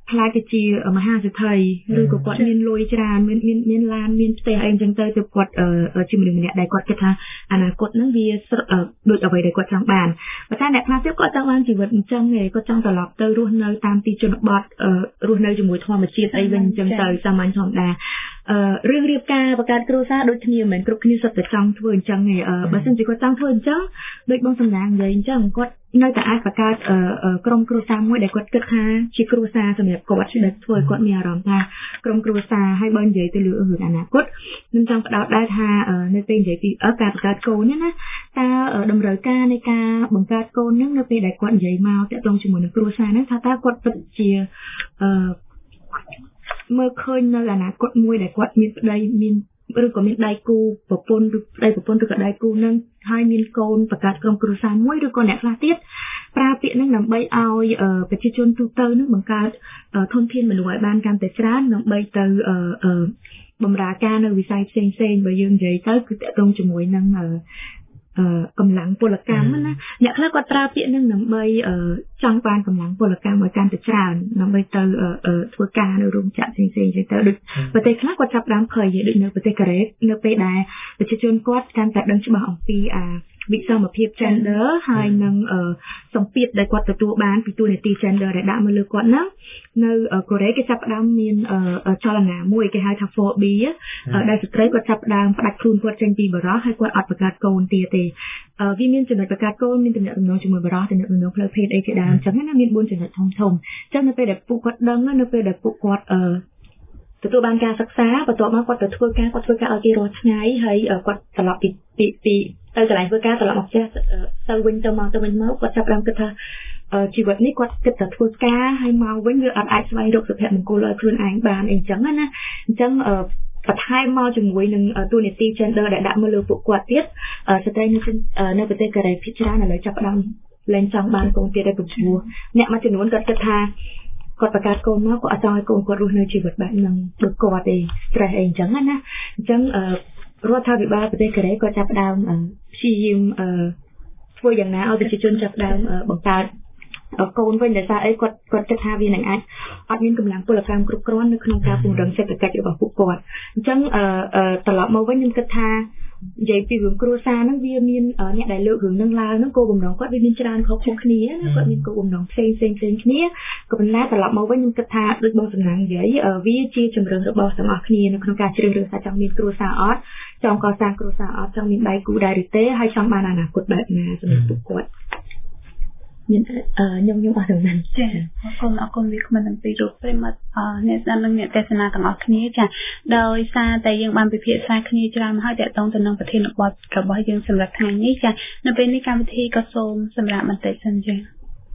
Speaker 3: ខ្លាចទៅជាមហាសេដ្ឋីឬក៏គាត់មានលុយច្រើនមានមានមានឡានមានផ្ទះអីអញ្ចឹងទៅទៅគាត់ជាមនុស្សម្នាក់ដែលគាត់គិតថាអនាគតហ្នឹងវាដូចអ្វីដែលគាត់ចង់បានប៉ុន្តែអ្នកខ្លះទៀតគាត់ចង់បានជីវិតអញ្ចឹងឯងគាត់ចង់ត្រឡប់ទៅរស់នៅតាមទីជនបទរស់នៅជាមួយធម្មជាតិអីវិញអញ្ចឹងទៅសាមញ្ញធម្មតាអឺរឿងរៀបការបង្កើតគ្រួសារដូចគ្នាមិនគ្រប់គ្នាសុទ្ធតែចង់ធ្វើអញ្ចឹងឯងបើមិនជាគាត់ចង់ធ្វើអញ្ចឹងដូចបងសំណាងនិយាយអញ្ចឹងគាត់នៅតែអាចបង្កើតក្រុមគ្រួសារមួយដែលគាត់គិតថាជាគ្រួសារសម្រាប់គាត់ដែលធ្វើឲ្យគាត់មានអារម្មណ៍ថាក្រុមគ្រួសារហើយបើនិយាយទៅលើរឿងអនាគតខ្ញុំចង់បដោតដែរថានៅពេលនិយាយពីការបង្កើតកូននេះណាតើតម្រូវការនៃការបង្កើតកូនហ្នឹងនៅពេលដែលគាត់និយាយមកតាក់ទងជាមួយនឹងគ្រួសារហ្នឹងថាតើគាត់ពិតជាអឺមើលឃើញនៅអនាគតមួយដែលគាត់មានប្តីមានឬក៏មានដៃគូប្រពន្ធឬប្តីប្រពន្ធឬក៏ដៃគូនឹងហើយមានកូនបង្កើតក្រុមគ្រួសារមួយឬក៏អ្នកខ្លះទៀតប្រើពាក្យនឹងដើម្បីឲ្យប្រជាជនទូទៅនឹងបង្កើតធនធានមនុស្សឲ្យបានកាន់តែច្រើនដើម្បីទៅបម្រើការនៅវិស័យផ្សេងផ្សេងបើយើងនិយាយទៅគឺតាក់ទងជាមួយនឹងកម្លាំងពលកម្មណាអ្នកខ្លះគាត់ប្រើពាក្យនឹងដើម្បីចង់បានកម្លាំងពលកម្មឲ្យកាន់តែច្រើនដើម្បីទៅធ្វើការនៅរោងចក្រផ្សេងផ្សេងទៅដូចប្រទេសខ្លះគាត់ចាប់ដើមឃើញដូចនៅប្រទេសកូរ៉េនៅពេលដែលប្រជាជនគាត់កាន់តែដឹងច្បាស់អំពីអាវិសមភាព gender ហើយនឹងសម្ពាធដែលគាត់ទទួលបានពីទូនាទី gender ដែលដាក់មកលើគាត់ហ្នឹងនៅកូរ៉េគេចាប់ផ្ដើមមានចលនាមួយគេហៅថា four B ដែលស្ត្រីគាត់ចាប់ផ្ដើមផ្ដាច់ខ្លួនគាត់ចេញពីបរិសុទ្ធហើយគាត់អត់បង្កើតកូនទៀតទេវាមានចំណុចបង្កើតកូនមានតំណែងជាមួយបរិសុទ្ធតំណែងផ្លូវភេទអីជាដើមអញ្ចឹងណាមានbốnចំណុចធំធំអញ្ចឹងនៅពេលដែលពួកគាត់ដឹងនៅពេលដែលពួកគាត់ទទួលបានការសិក្សាបន្ទាប់មកគាត់ទៅធ្វើការគាត់ធ្វើការឲ្យគេរាល់ថ្ងៃហើយគាត់ត្រឡប់ពីពីពីទៅកន្លែងធ្វើការត្រឡប់មកផ្ទះទៅវិញទៅមកទៅវិញមកគាត់ចាប់ផ្ដើមគិតថាជីវិតនេះគាត់គិតតែធ្វើការហើយមកវិញវាអត់អាចស្វែងរកសុភមង្គលឲ្យខ្លួនឯងបានអីចឹងណាអញ្ចឹងបន្ថែមមកជាមួយនឹងទូនាទី gender ដែលដាក់មកលើពួកគាត់ទៀតស្ត្រីនៅនៅប្រទេសកូរ៉េភាគច្រើនឥឡូវចាប់ផ្ដើមលែងចង់បានកូនទៀតហើយព្រោះអ្នកមួយចំនួនគាត់គិតថាគាត់បង្កើតកូនមកគាត់អត់ចង់ឲ្យកូនគាត់រស់នៅជីវិតបែបហ្នឹងដូចគាត់ទេ stress អីអញ្ចឹងណាអញ្ចឹងរដ្ឋាភិបាលប្រទេសកូរ៉េគាត់ចាប់ផ្ដើមព្យាយាមធ្វើយ៉ាងណាឲ្យប្រជាជនចាប់ផ្ដើមបង្កើតកូនវិញដោយសារអីគាត់គាត់គិតថាវានឹងអាចអត់មានកម្លាំងពលកម្មគ្រប់គ្រាន់នៅក្នុងការពង្រឹងសេដ្ឋកិច្ចរបស់ពួកគាត់អញ្ចឹងត្រឡប់មកវិញខ្ញុំគិតថានិយាយពីរឿងគ្រួសារហ្នឹងវាមានអ្នកដែលលើករឿងហ្នឹងឡើងហ្នឹងគោលបំណងគាត់វាមានច្រើនខុសៗគ្នាណាគាត់មានគោលបំណងផ្សេងផ្សេងផ្សេងគ្នាក៏ប៉ុន្តែត្រឡប់មកវិញខ្ញុំគិតថាដូចបងសំណាងនិយាយវាជាជំរឿនរបស់ទាំងអស់គ្នានៅក្នុងការជ្រើសរើសថាចង់មានគ្រួសារអត់ចង់កសាងគ្រួសារអត់ចង់មានដៃគូដែរឬទេហើយចង់បានអនាគតបែបណាសម្រាប់ពួកគាត់មានខ្ញុំខ្ញុំអត់ដឹងចាអរគុណអរគុណវាគ្មិនទាំងពីររូបប្រិមត្តអ្នកស្ដាប់និងអ្នកទេសនាទាំងអស់គ្នាចាដោយសារតែយើងបានពិភាក្សាគ្នាច្រើនមកហើយតកតងទៅនឹងប្រធានបទរបស់យើងសម្រាប់ថ្ងៃនេះចានៅពេលនេះកម្មវិធីក៏សូមសម្រាប់បន្តិចសិនចា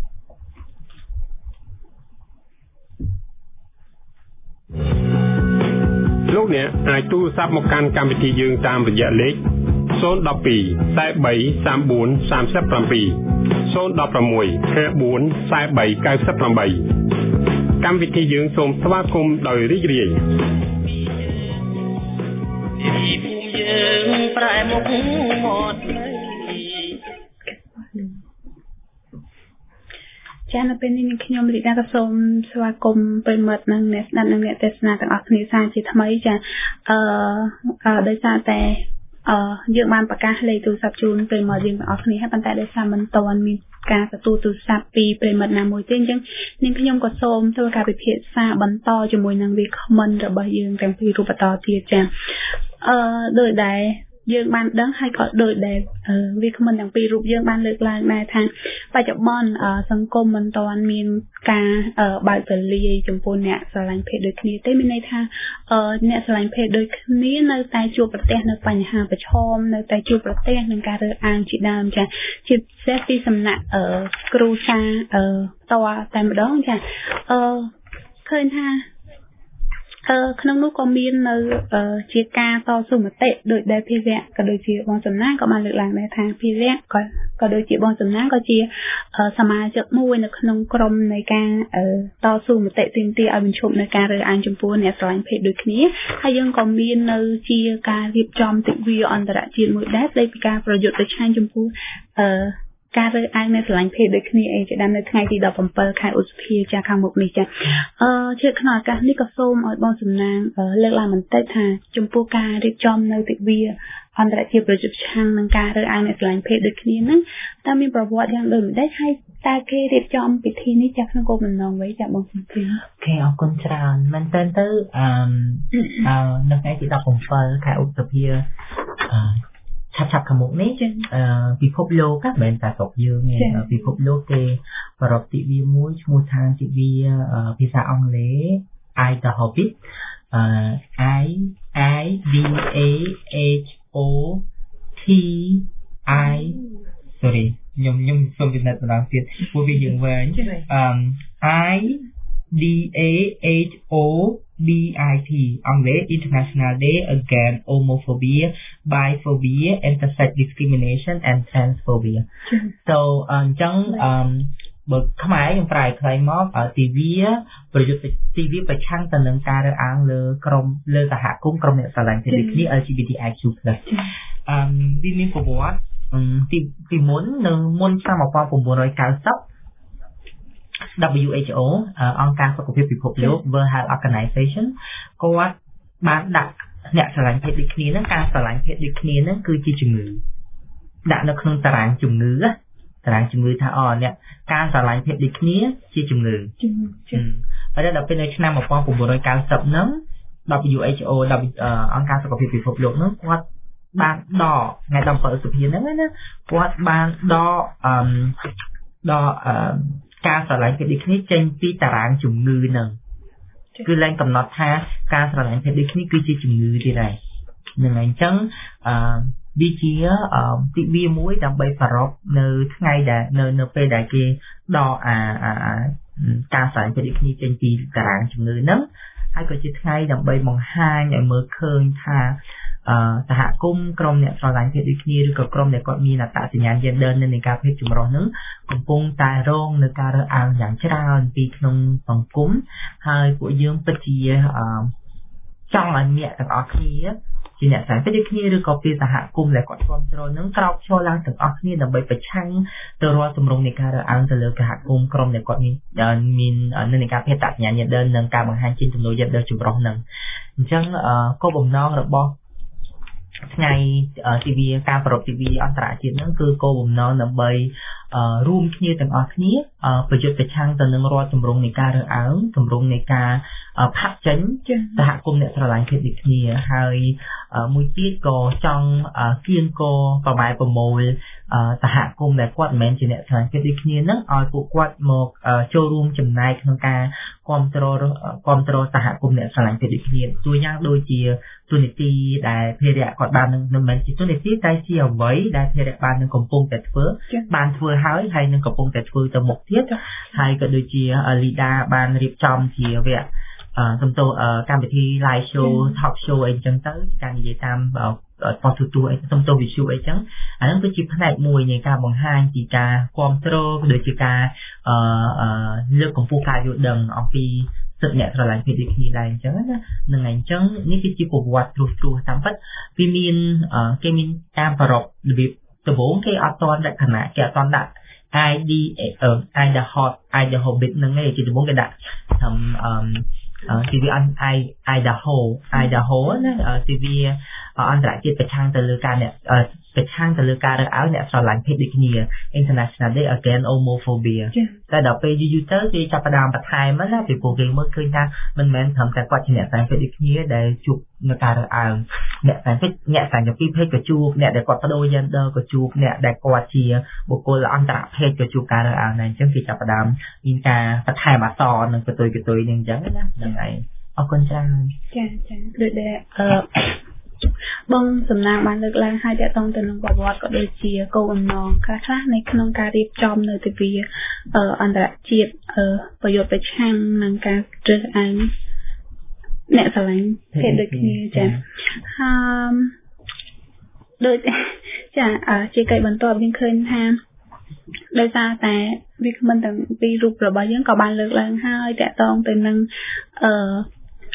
Speaker 4: លោកអ្នកអាចទូរស័ព្ទមកកាន់កម្មវិធីយើងតាមរយៈលេខzero one two four three three four three seven zero one six four three nine nineកម្មវិធីយើងសូមស្វាគមន៍ដោយរីករាយយើងប្រែមុខមកចានៅពេលនេះខ្ញុំរីដាក៏សូមស្វាគមន៍ប្រិមិត្តនិងអ្នកស្ដាប់និងអ្នកទេសនាទាំងអស់គ្នាសាជាថ្មីចាអឺដោយសារតែអឺយើងបានប្រកាសលេខទូរស័ព្ទជូនប្រិមិត្តយើងទាំងអស់គ្នាហើយប៉ុន្តែដោយសារមិនទាន់មានការទទួលទូរស័ព្ទពីប្រិមិត្តណាមួយទេអញ្ចឹងនាងខ្ញុំក៏សូមធ្វើការពិភាក្សាបន្តជាមួយនឹងវាគ្មិនរបស់យើងទាំងពីររូបបន្តទៀតចាអឺដោយដែរយើងបានដឹងហើយក៏ដូចដែលវាគ្មិនទាំងពីររូបយើងបានលើកឡើងដែរថាបច្ចុប្បន្នសង្គមមិនទាន់មានការបើកទលាយចំពោះអ្នកស្រឡាញ់ភេទដូចគ្នាទេមានន័យថាអ្នកស្រឡាញ់ភេទដូចគ្នានៅតែជួបប្រទះនៅបញ្ហាប្រឈមនៅតែជួបប្រទះនឹងការរើសអើងជាដើមចាជាពិសេសពីសំណាក់គ្រូសាផ្ទាល់តែម្ដងចាអឺឃើញថាអឺក្នុងនោះក៏មាននៅជាការតស៊ូមតិដោយដែលភាវៈក៏ដូចជាបងសំណាងក៏បានលើកឡើងដែរថាភាវៈក៏ក៏ដូចជាបងសំណាងក៏ជាសមាជិកមួយនៅក្នុងក្រុមនៃការតស៊ូមតិទាមទារឲ្យបញ្ឈប់នៅការរើសអើងចំពោះអ្នកស្រឡាញ់ភេទដូចគ្នាហើយយើងក៏មាននៅជាការរៀបចំទិវាអន្តរជាតិមួយដែរស្ដីពីការប្រយុទ្ធប្រឆាំងចំពោះអឺ
Speaker 1: ការរើសអើងនៅស្រឡាញ់ភេទដូចគ្នាអីជាដើមនៅថ្ងៃទីដប់ប្រាំbảyខែឧសភាចាខាងមុខនេះចាអឺជាក្នុងឱកាសនេះក៏សូមឲ្យបងសំណាងលើកឡើងបន្តិចថាចំពោះការរៀបចំនៅទិវាអន្តរជាតិប្រយុទ្ធប្រឆាំងនឹងការរើសអើងអ្នកស្រឡាញ់ភេទដូចគ្នាហ្នឹងតើមានប្រវត្តិយ៉ាងដូចម្ដេចហើយតើគេរៀបចំពិធីនេះចាក្នុងគោលបំណងអ្វីចាបងសំភារ
Speaker 2: អូខេអរគុណច្រើនមែនតើទៅអឺអឺនៅថ្ងៃទីដប់ប្រាំbảyខែឧសភាអឺឆាប់ឆាប់ខាងមុខនេះអឺពិភពលោកហ្នឹងមិនមែនតែស្រុកយើងទេពិភពលោកគេប្រពៃទិវាមួយឈ្មោះថាទិវាភាសាអង់គ្លេស I the Hobbit អឺ I I D A H O T I sorry ខ្ញុំខ្ញុំសូមពិនិត្យម្ដងទៀតព្រោះវាយើងវែងអឺ I D A H O B I T អង់គ្លេស International Day Against Homophobia, Biphobia, Intersex Discrimination and Transphobia. So អញ្ចឹងអឺបើខ្មែរខ្ញុំប្រែខ្លីមកទិវាប្រយុទ្ធទិវាប្រឆាំងទៅនឹងការរើសអើងលើក្រុមលើសហគមន៍ក្រុមអ្នកស្រឡាញ់ភេទដូចគ្នា L G B T I Q plus អឺវាមានប្រវត្តិទីពីមុននៅមុនឆ្នាំmột nghìn chín trăm chín mươi W H O អង្គការសុខភាពពិភពលោក World Health Organization គាត់បានដាក់អ្នកស្រឡាញ់ភេទដូចគ្នាហ្នឹងការស្រឡាញ់ភេទដូចគ្នាហ្នឹងគឺជាជំងឺដាក់នៅក្នុងតារាងជំងឺតារាងជំងឺថាអអ្នកការស្រឡាញ់ភេទដូចគ្នាជាជំងឺជំងឺហើយដល់ពេលនៅឆ្នាំmột nghìn chín trăm chín mươiហ្នឹង W H O អង្គការសុខភាពពិភពលោកហ្នឹងគាត់បានដកថ្ងៃដប់ប្រាំbảyឧសភាហ្នឹងណាគាត់បានដកអឺដកអឺការស្រឡាញ់ភេទដូចគ្នាចេញពីតារាងជំងឺហ្នឹងគឺឡើងកំណត់ថាការស្រឡាញ់ភេទដូចគ្នាគឺជាជំងឺទៀតហើយនឹងអញ្ចឹងអឺវាជាទិវាមួយដើម្បីប្រារព្ធនៅថ្ងៃដែលនៅនៅពេលដែលគេដកអាការស្រឡាញ់ភេទដូចគ្នាចេញពីតារាងជំងឺហ្នឹងហើយក៏ជាថ្ងៃដើម្បីបង្ហាញឲ្យមើលឃើញថាអឺសហគមន៍ក្រុមអ្នកស្រឡាញ់ភេទដូចគ្នាឬក៏ក្រុមដែលគាត់មានអត្តសញ្ញាណ gender នៅនៃការភេទចម្រុះហ្នឹងកំពុងតែរងនឹងការរើសអើងយ៉ាងច្រើនពីក្នុងសង្គមហើយពួកយើងពិតជាអឺចង់ឲ្យអ្នកទាំងអស់គ្នាជាអ្នកស្រឡាញ់ភេទដូចគ្នាឬក៏ពីសហគមន៍ដែលគាត់គ្រប់គ្រងហ្នឹងក្រោកឈរឡើងទាំងអស់គ្នាដើម្បីប្រឆាំងទៅរាល់ទម្រង់នៃការរើសអើងទៅលើសហគមន៍ក្រុមដែលគាត់មានមាននៅនៃការភេទអត្តសញ្ញាណ gender និងការបង្ហាញចេញទំនួល gender ចម្រុះហ្នឹងអញ្ចឹងគោលបំណងរបស់ថ្ងៃទិវាការប្រារព្ធទិវាអន្តរជាតិហ្នឹងគឺគោលបំណងដើម្បីរួមគ្នាទាំងអស់គ្នាប្រយុទ្ធប្រឆាំងទៅនឹងរាល់ទម្រង់នៃការរើសអើងទម្រង់នៃការផាកចេញសហគមន៍អ្នកស្រឡាញ់ភេទដូចគ្នាហើយមួយទៀតក៏ចង់គៀងគរប្រម៉ែប្រមូលសហគមន៍ដែលគាត់មិនមែនជាអ្នកស្រឡាញ់ភេទដូចគ្នាហ្នឹងឲ្យពួកគាត់មកចូលរួមចំណែកក្នុងការគ្រប់គ្រងគ្រប់គ្រងសហគមន៍អ្នកស្រឡាញ់ភេទដូចគ្នាទូយ៉ាងដូចជាទូនីតិដែលភារៈគាត់បាននឹងមិនមែនជាទូនីតិតែជាអ្វីដែលភារៈបាននឹងកំពុងតែធ្វើបានធ្វើហើយហើយនឹងកំពុងតែធ្វើទៅមុខទៀតហើយក៏ដូចជាលីដាបានរៀបចំជាវគ្គសំទោកម្មវិធី live show talk show អីចឹងទៅការនិយាយតាមប៉ុស្តិ៍ទូទូអីសំទោវិទ្យុអីចឹងអាហ្នឹងគឺជាផ្នែកមួយនៃការបង្ហាញពីការគ្រប់គ្រងក៏ដូចជាការលើកកម្ពស់ការយល់ដឹងអំពីសិទ្ធិអ្នកស្រឡាញ់ភេទដូចគ្នាដែរអញ្ចឹងណានឹងអញ្ចឹងនេះគឺជាប្រវត្តិត្រួសត្រាសតាមពិតវាមានគេមានការប្រពរបៀបដំបូងគេអត់តន់លក្ខណៈគេអត់តន់ដាក់ I D I the hot I the hobbit ហ្នឹងឯងជាដំបូងគេដាក់ថាអឺ ទី វី I Idaho Idaho ណាទី វី អន្តរជាតិប្រឆាំងទៅលើការអ្នកប្រឆាំងទៅលើការរើសអើងអ្នកស្រឡាញ់ភេទដូចគ្នា International Day Against Homophobia តែដល់ពេលយូរយូរទៅគេចាប់ផ្ដើមបន្ថែមណាពីពួកគេមើលឃើញថាមិនមែនត្រឹមតែគាត់ជាអ្នកស្រឡាញ់ភេទដូចគ្នាដែលជួបនៅការរើសអើងអ្នកស្រឡាញ់ភេទអ្នកស្រឡាញ់ពីភេទក៏ជួបអ្នកដែលគាត់បដូរ gender ក៏ជួបអ្នកដែលគាត់ជាបុគ្គលអន្តរភេទក៏ជួបការរើសអើងដែរអញ្ចឹងគេចាប់ផ្ដើមមានការបន្ថែមអក្សរនិងកតុយកតុយនេះអញ្ចឹងណាហ្នឹងហើយអរគុណច្រើន
Speaker 1: ចាចាដូចដែលអឺបងសំណាងបានលើកឡើងឲ្យតកតងទៅនឹងប្រវត្តិក៏ដូចជាគោលបំណងខ្លះៗនៅក្នុងការរៀបចំនៅទិវាអន្តរជាតិប្រយុទ្ធប្រឆាំងនឹងការរើសអើងអ្នកស្រឡាញ់ភេទដូចគ្នាចាហើយដូចចាជាកិច្ចបន្ទាប់យើងឃើញថាដោយសារតែវាមិនទាំងពីរូបរបស់យើងក៏បានលើកឡើងហើយតកតងទៅនឹងអឺ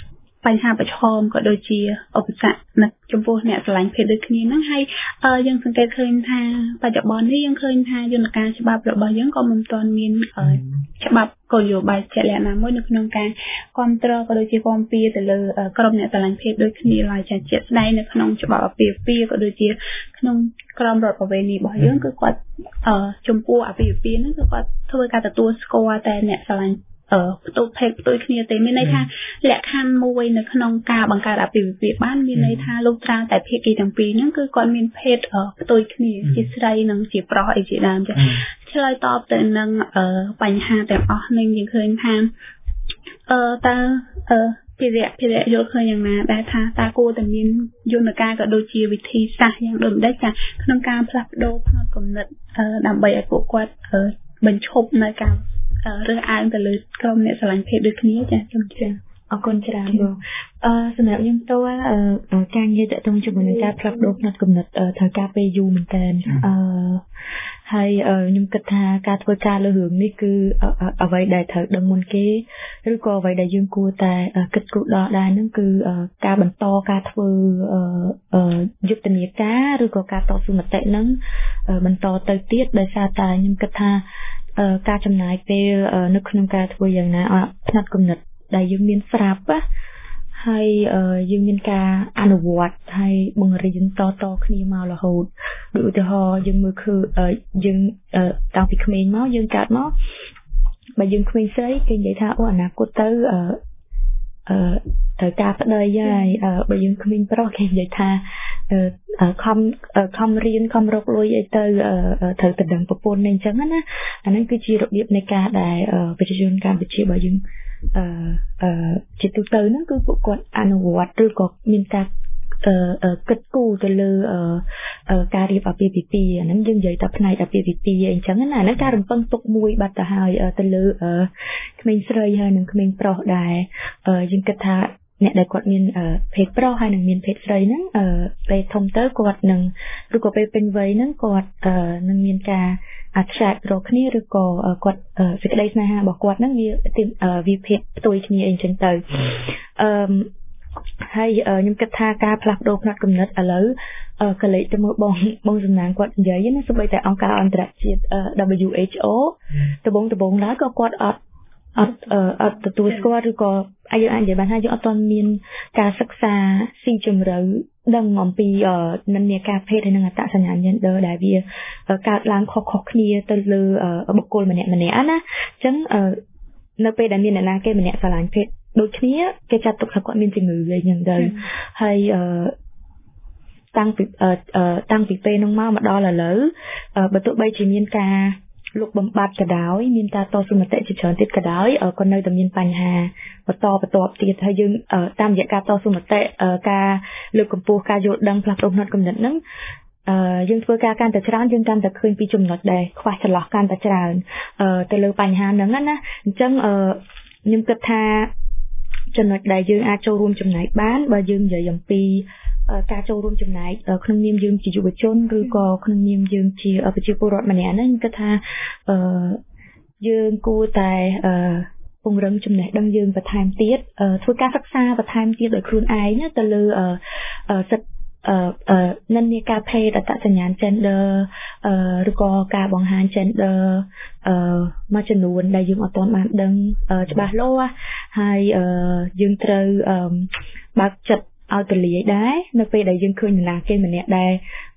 Speaker 1: បញ្ហាប្រឈមក៏ដូចជាឧបសគ្គនៅចំពោះអ្នកស្រឡាញ់ភេទដូចគ្នាហ្នឹងហើយយើងសង្កេតឃើញថាបច្ចុប្បន្ននេះយើងឃើញថាយន្តការច្បាប់របស់យើងក៏មិនទាន់មានច្បាប់គោលនយោបាយជាក់លាក់ណាមួយនៅក្នុងការគ្រប់គ្រងក៏ដូចជាគាំពារទៅលើក្រុមអ្នកស្រឡាញ់ភេទដូចគ្នាឡើយចាជាក់ស្ដែងនៅក្នុងច្បាប់អាពាហ៍ពិពាហ៍ក៏ដូចជាក្នុងក្រមរដ្ឋប្រវេណីរបស់យើងគឺគាត់ចំពោះអាពាហ៍ពិពាហ៍ហ្នឹងគឺគាត់ធ្វើការទទួលស្គាល់តែអ្នកស្រឡាញ់អឺផ្ទុយភេទផ្ទុយគ្នាទេមានន័យថាលក្ខខណ្ឌមួយនៅក្នុងការបង្កើតអាពាហ៍ពិពាហ៍បានមានន័យថាលោកត្រាតែភាគីទាំងពីរហ្នឹងគឺគាត់មានភេទផ្ទុយគ្នាជាស្រីនិងជាប្រុសអីជាដើមចាឆ្លើយតបទៅនឹងបញ្ហាទាំងអស់នេះយើងឃើញថាអឺតើអឺភារៈភារៈយល់ឃើញយ៉ាងណាដែរថាតើគួរតែមានយន្តការក៏ដូចជាវិធីសាស្ត្រយ៉ាងដូចម្ដេចចាក្នុងការផ្លាស់ប្ដូរផ្នត់គំនិតដើម្បីឲ្យពួកគាត់បញ្ឈប់នៅការរើសអើងទៅលើក្រុមអ្នកស្រឡាញ់ភេទដូចគ្នាចាខ្ញុំជឿអរគុណច្រើនបងអឺសម្រាប់ខ្ញុំផ្ទាល់ការងារតាក់ទងជាមួយនឹងការផ្លាស់ប្ដូរផ្នត់គំនិតត្រូវការពេលយូរមែនតើអឺហើយខ្ញុំគិតថាការធ្វើការលើរឿងនេះគឺអ្វីដែលត្រូវដឹងមុនគេឬក៏អ្វីដែលយើងគួរតែគិតគូរដល់ដែរហ្នឹងគឺការបន្តការធ្វើយុទ្ធនាការឬក៏ការតស៊ូមតិហ្នឹងបន្តទៅទៀតដោយសារតែខ្ញុំគិតថាការចំណាយពេលនៅក្នុងការធ្វើយ៉ាងណាផ្នត់គំនិតដែលយើងមានស្រាប់ហើយយើងមានការអនុវត្តហើយបង្រៀនតតគ្នាមករហូតដូចឧទាហរណ៍យើងមើលគឺយើងតាំងពីក្មេងមកយើងកើតមកបើយើងក្មេងស្រីគេនិយាយថាអូអនាគតទៅអឺត្រូវការប្តីហើយបើយើងក្មេងប្រុសគេនិយាយថាខំខំរៀនខំរកលុយអីទៅត្រូវទៅដឹងប្រពន្ធនេះអញ្ចឹងណាអាហ្នឹងគឺជារបៀបនៃការដែលប្រជាជនកម្ពុជារបស់យើងអឺអឺជាទូទៅហ្នឹងគឺពួកគាត់អនុវត្តឬក៏មានការអឺគិតគូរទៅលើការរៀបអាពាហ៍ពិពាហ៍អាហ្នឹងយើងនិយាយតែផ្នែកអាពាហ៍ពិពាហ៍អញ្ចឹងណាហ្នឹងការរំពឹងទុកមួយបាត់ទៅហើយទៅលើក្មេងស្រីហើយនិងក្មេងប្រុសដែរយើងគិតថាអ្នកដែលគាត់មានភេទប្រុសហើយនិងមានភេទស្រីហ្នឹងពេលធំទៅគាត់នឹងឬក៏ពេលពេញវ័យហ្នឹងគាត់នឹងមានការអាចឆ្លាតរកគ្នាឬក៏គាត់សេចក្តីស្នេហារបស់គាត់ហ្នឹងវាវាភេទផ្ទុយគ្នាអីចឹងទៅអឺហើយខ្ញុំគិតថាការផ្លាស់ប្ដូរផ្នត់គំនិតឥឡូវកលេចទៅមើលបងបងសំណាងគាត់និយាយណាសូម្បីតែអង្គការអន្តរជាតិ W H O ដបងដបងដែរក៏គាត់អត់អត់អត់ទទួលស្គាល់ឬក៏អាយុអាចនិយាយបានថាយើងអត់ទាន់មានការសិក្សាស៊ីជម្រៅដឹងអំពីនិន្នាការភេទហើយនិងអត្តសញ្ញាណ gender ដែលវាកើតឡើងខុសៗគ្នាទៅលើបុគ្គលម្នាក់ម្នាក់ណាអញ្ចឹងនៅពេលដែលមានអ្នកណាគេម្នាក់ស្រឡាញ់ភេទដូចគ្នាគេចាត់ទុកថាគាត់មានជំងឺអីចឹងទៅហើយតាំងពីតាំងពីពេលនោះមកមកដល់ឥឡូវបើទោះបីជាមានការលុបបំបាត់ក៏ដោយមានការតស៊ូមតិជាច្រើនទៀតក៏ដោយក៏នៅតែមានបញ្ហាបន្តបន្ទាប់ទៀតហើយយើងតាមរយៈការតស៊ូមតិការលើកកម្ពស់ការយល់ដឹងផ្លាស់ប្ដូរផ្នត់គំនិតហ្នឹងយើងធ្វើការកាន់តែច្រើនយើងកាន់តែឃើញពីចំណុចដែលខ្វះចន្លោះកាន់តែច្រើនទៅលើបញ្ហាហ្នឹងណាអញ្ចឹងខ្ញុំគិតថាចំណុចដែលយើងអាចចូលរួមចំណែកបានបើយើងនិយាយអំពីការចូលរួមចំណែកក្នុងនាមយើងជាយុវជនឬក៏ក្នុងនាមយើងជាប្រជាពលរដ្ឋម្នាក់ហ្នឹងខ្ញុំគិតថាយើងគួរតែពង្រឹងចំណេះដឹងយើងបន្ថែមទៀតធ្វើការសិក្សាបន្ថែមទៀតដោយខ្លួនឯងទៅលើសិទ្ធិនិន្នាការភេទអត្តសញ្ញាណ gender ឬក៏ការបង្ហាញ gender មួយចំនួនដែលយើងអត់ទាន់បានដឹងច្បាស់លាស់ហើយយើងត្រូវបើកចិត្តឲ្យទលាយដែរនៅពេលដែលយើងឃើញនរណាគេម្នាក់ដែល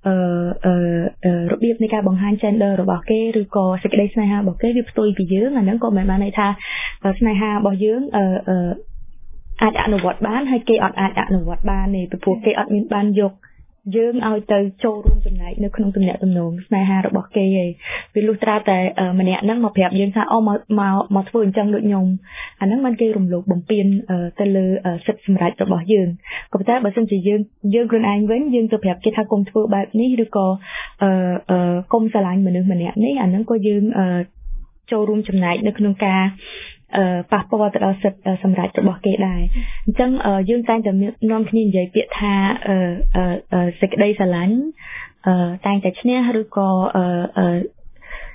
Speaker 1: របៀបនៃការបង្ហាញ gender របស់គេឬក៏សេចក្តីស្នេហារបស់គេវាផ្ទុយពីយើងអាហ្នឹងក៏មិនបានន័យថាស្នេហារបស់យើងអាចអនុវត្តបានហើយគេអត់អាចអនុវត្តបានទេពីព្រោះគេអត់មានបានយកយើងឲ្យទៅចូលរួមចំណែកនៅក្នុងទំនាក់ទំនងស្នេហារបស់គេឯងវាលុះត្រាតែម្នាក់ហ្នឹងមកប្រាប់យើងថាអូមកមកមកធ្វើអញ្ចឹងដូចខ្ញុំអាហ្នឹងมันគេរំលោភបំពានទៅលើសិទ្ធិសម្រេចរបស់យើងក៏ប៉ុន្តែបើសិនជាយើងយើងខ្លួនឯងវិញយើងទៅប្រាប់គេថាកុំធ្វើបែបនេះឬក៏អឺកុំស្រឡាញ់មនុស្សម្នាក់នេះអាហ្នឹងក៏យើងចូលរួមចំណែកនៅក្នុងការប៉ះពាល់ទៅដល់សិទ្ធិសម្រេចរបស់គេដែរអញ្ចឹងយើងតែងតែនាំគ្នានិយាយពាក្យថាសេចក្តីស្រឡាញ់តែងតែឈ្នះឬក៏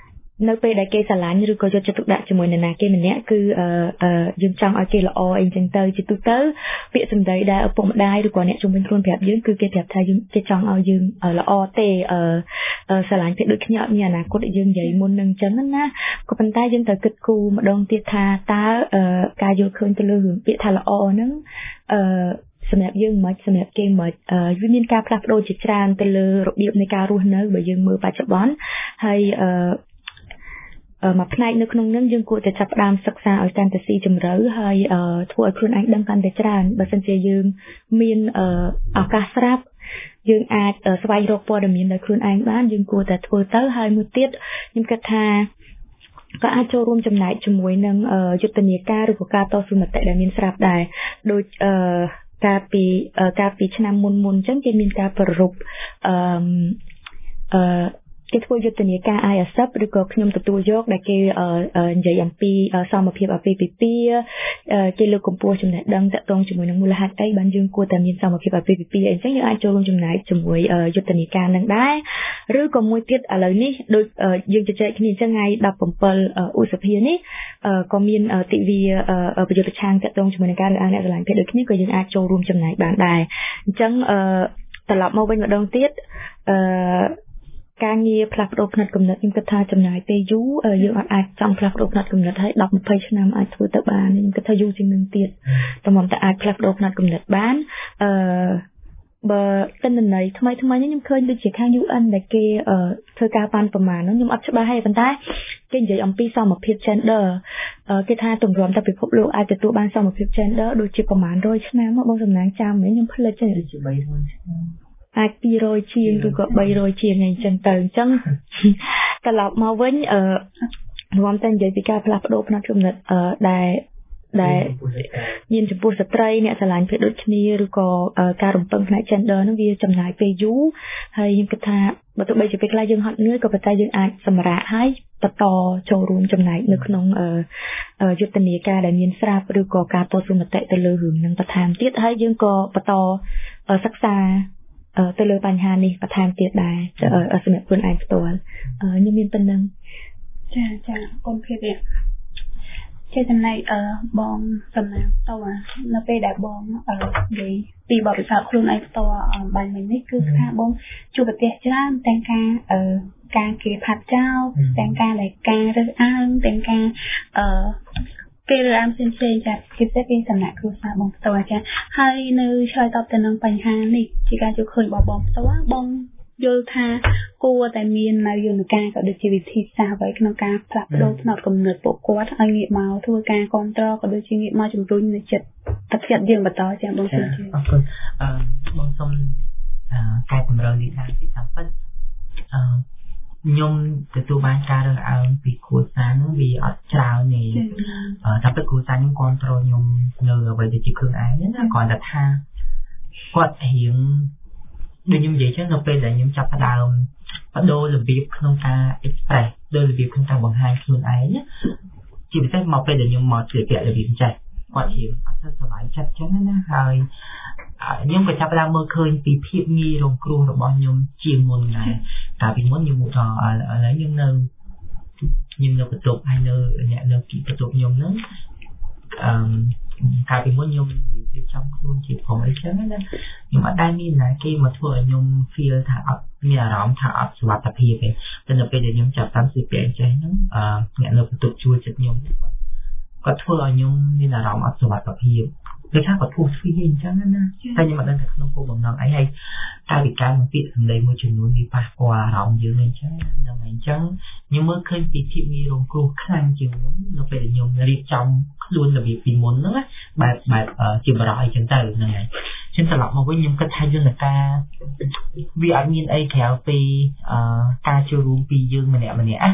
Speaker 3: នៅពេលដែលគេស្រឡាញ់ឬក៏យកចិត្តទុកដាក់ជាមួយនរណាគេម្នាក់គឺអឺយើងចង់ឲ្យគេល្អអីចឹងទៅជាទូទៅពាក្យសម្ដីដែលឪពុកម្ដាយឬក៏អ្នកជំនាញខ្លួនប្រាប់យើងគឺគេប្រាប់ថាយើងគេចង់ឲ្យយើងល្អទេអឺស្រឡាញ់គេដូចគ្នាអត់មានអនាគតដែលយើងនិយាយមុននឹងចឹងណាក៏ប៉ុន្តែយើងត្រូវគិតគូរម្ដងទៀតថាតើការយល់ឃើញទៅលើរឿងពាក្យថាល្អហ្នឹងអឺសម្រាប់យើងមិនសម្រាប់គេមិនអឺវាមានការផ្លាស់ប្ដូរជាច្រើនទៅលើរបៀបនៃការរស់នៅបើយើងមើលបច្ចុប្បន្នហើយអឺមកផ្នែកនៅក្នុងនឹងយើងគួរតែចាប់ផ្ដើមសិក្សាឲ្យកាន់តែស៊ីជម្រៅហើយធ្វើឲ្យខ្លួនឯងដឹងកាន់តែច្រើនបើមិនជាយើងមានឱកាសស្រាប់យើងអាចស្វែងរកព័ត៌មានដោយខ្លួនឯងបានយើងគួរតែធ្វើទៅហើយមួយទៀតខ្ញុំគិតថាក៏អាចចូលរួមចំណែកជាមួយនឹងយុទ្ធនាការឬក៏ការតស៊ូមតិដែលមានស្រាប់ដែរដូចអឺការពីការពីឆ្នាំមុនមុនអញ្ចឹងគេមានការប្ររពអឺអឺគេធ្វើយុទ្ធនាការ I S F ឬក៏ខ្ញុំទទួលយកដែលគេនិយាយអំពីសមភាពអាពាហ៍ពិពាហ៍គេលើកកម្ពស់ចំណេះដឹងតាក់ទងជាមួយនឹងមូលហេតុអីបានយើងគួរតែមានសមភាពអាពាហ៍ពិពាហ៍អញ្ចឹងយើងអាចចូលរួមចំណែកជាមួយយុទ្ធនាការនឹងដែរឬក៏មួយទៀតឥឡូវនេះដូចយើងជជែកគ្នាអញ្ចឹងថ្ងៃដប់ប្រាំពីរឧសភានេះក៏មានទិវាប្រយុទ្ធប្រឆាំងតាក់ទងជាមួយនឹងការរើសអើងអ្នកស្រឡាញ់ភេទដូចគ្នាក៏យើងអាចចូលរួមចំណែកបានដែរអញ្ចឹងត្រឡប់មកវិញម្ដងទៀតអឺការងារផ្លាស់ប្ដូរផ្នត់គំនិតខ្ញុំគិតថាចំណាយពេលយូរយើងអាចចង់ផ្លាស់ប្ដូរផ្នត់គំនិតឲ្យដប់ 20ឆ្នាំអាចធ្វើទៅបានខ្ញុំគិតថាយូរជាងនឹងទៀតតែតែអាចផ្លាស់ប្ដូរផ្នត់គំនិតបានអឺបើទិន្នន័យថ្មីថ្មីនេះខ្ញុំឃើញដូចជាខាង U N ដែលគេធ្វើការបានប្រមាណហ្នឹងខ្ញុំអត់ច្បាស់ទេប៉ុន្តែគេនិយាយអំពីសមភាព gender គេថាទម្រាំតែពិភពលោកអាចទទួលបានសមភាព gender ដូចជាប្រមាណរយឆ្នាំបងសំណាងចាំវិញខ្ញុំភ្លេចទៅជាបីរយឆ្នាំអាចពីរយជាងឬក៏បីរយជាងអីចឹងទៅអញ្ចឹងត្រឡប់មកវិញអឺរួមតែនិយាយពីការផ្លាស់ប្ដូរផ្នត់គំនិតអឺដែលដែលមានចំពោះស្ត្រីអ្នកស្រឡាញ់ភេទដូចគ្នាឬក៏ការរំពឹងផ្នែក gender ហ្នឹងវាចំណាយពេលយូរហើយខ្ញុំគិតថាបើទោះបីជាពេលខ្លះយើងហត់នឿយក៏ប៉ុន្តែយើងអាចសម្រាកហើយបន្តចូលរួមចំណែកនៅក្នុងយុទ្ធនាការដែលមានស្រាប់ឬក៏ការតស៊ូមតិទៅលើរឿងហ្នឹងបន្ថែមទៀតហើយយើងក៏បន្តសិក្សាទៅលើបញ្ហានេះបន្ថែមទៀតដែរសម្រាប់ខ្លួនឯងផ្ទាល់ខ្ញុំមានប៉ុណ្ណឹង
Speaker 1: ចាចាកុំភេទនេះជាចំណែកអឺបងសំណាងផ្ទាល់នៅពេលដែលបងអឺនិយាយពីបទពិសោធន៍ខ្លួនឯងផ្ទាល់បាញ់មិញនេះគឺថាបងជួបប្រទះច្រើនទាំងការអឺការគេផាត់ចោលទាំងការដែលការរើសអើងទាំងការអឺគេរើសអើងផ្សេងៗចាគេផ្សេងពីសំណាក់គ្រួសារបងផ្ទាល់ចាហើយនៅឆ្លើយតបទៅនឹងបញ្ហានេះជាការជួយឃើញរបស់បងផ្ទាល់បងយល់ថាគួរតែមាននៅយន្តការក៏ដូចជាវិធីសាស្ត្រអ្វីក្នុងការផ្លាស់ប្ដូរផ្នត់គំនិតពួកគាត់ឲ្យងាកមកធ្វើការគ្រប់គ្រងក៏ដូចជាងាកមកជំរុញនៅចិត្តទឹកចិត្តយើងបន្តចាបងសូមជឿ
Speaker 2: អរគុណអឺបងសូមកែតម្រូវនេះដែរពីតាមពិតអឺខ្ញុំទទួលបានការរើសអើងពីគ្រួសារហ្នឹងវាអត់ច្រើនទេអឺតែពីគ្រួសារខ្ញុំគ្រប់គ្រងខ្ញុំនៅអ្វីដែលជាខ្លួនឯងណាគាត់តែថាគាត់រៀងដូចខ្ញុំនិយាយចឹងនៅពេលដែលខ្ញុំចាប់ផ្ដើមបដូររបៀបក្នុងការ express ដោយរបៀបក្នុងការបង្ហាញខ្លួនឯងជាពិសេសមកពេលដែលខ្ញុំមកជាពាក្យរបៀបចេះគាត់រៀងអត់សូវសប្បាយចិត្តចឹងណាហើយខ្ញុំក៏ចាប់ផ្ដើមមើលឃើញពីភាពងាយរងគ្រោះរបស់ខ្ញុំជាងមុនដែរកាលពីមុនខ្ញុំមកដល់ឥឡូវខ្ញុំនៅខ្ញុំនៅបន្ទប់ហើយនៅអ្នកនៅគីបន្ទប់ខ្ញុំហ្នឹងអឺកាលពីមុនខ្ញុំរៀបចំខ្លួនជាប្រុសអីចឹងណាខ្ញុំអត់ដែលមានណាគេមកធ្វើឲ្យខ្ញុំ feel ថាអត់មានអារម្មណ៍ថាអត់សុវត្ថិភាពទេតែនៅពេលដែលខ្ញុំចាប់តាមស្ទាក់ចេះហ្នឹងអឺអ្នកនៅបន្ទប់ជួលចិត្តខ្ញុំគាត់ធ្វើឲ្យខ្ញុំមានអារម្មណ៍អត់សុវត្ថិភាពដូចថាគាត់พูดស្វីអញ្ចឹងណាតែខ្ញុំមិនដឹងថាក្នុងគោលបំណងអីហើយកាលពីការមកពាក្យសម្ដីមួយចំនួនវាប៉ះពាល់អារម្មណ៍យើងអញ្ចឹងហ្នឹងហើយអញ្ចឹងខ្ញុំមើលឃើញពីភាពងាយរងគ្រោះខ្លាំងជាងមុននៅពេលដែលខ្ញុំរៀបចំខ្លួនរបៀបពីមុនហ្នឹងបែបបែបជាបរិយអីចឹងទៅហ្នឹងហើយចឹងត្រឡប់មកវិញខ្ញុំគិតថាយន្តការវាអត់មានអីក្រៅពីការចូលរួមពីយើងម្នាក់ម្នាក់ណា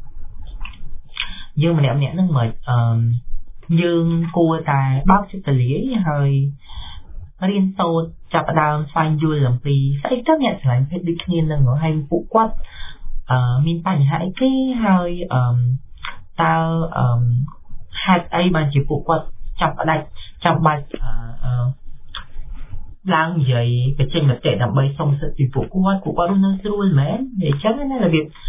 Speaker 2: យើងម្នាក់ម្នាក់ហ្នឹងមិនអឺយើងគួរតែបើកចិត្តទូលាយហើយរៀនសូត្រចាប់ផ្ដើមស្វែងយល់អំពីស្អីទៅអ្នកឆ្លាញ់ភេទដូចគ្នានឹងហើយពួកគាត់អឺមានបញ្ហាអីគេហើយអឺតើអឺហេតុអីបានជាពួកគាត់ចាប់ផ្ដាច់ចាំបាច់អឺឡើងនិយាយបញ្ចេញមតិដើម្បីសុំសិទ្ធិពីពួកគាត់ពួកគាត់រស់នៅស្រួលមែននិយាយចឹងណារបៀប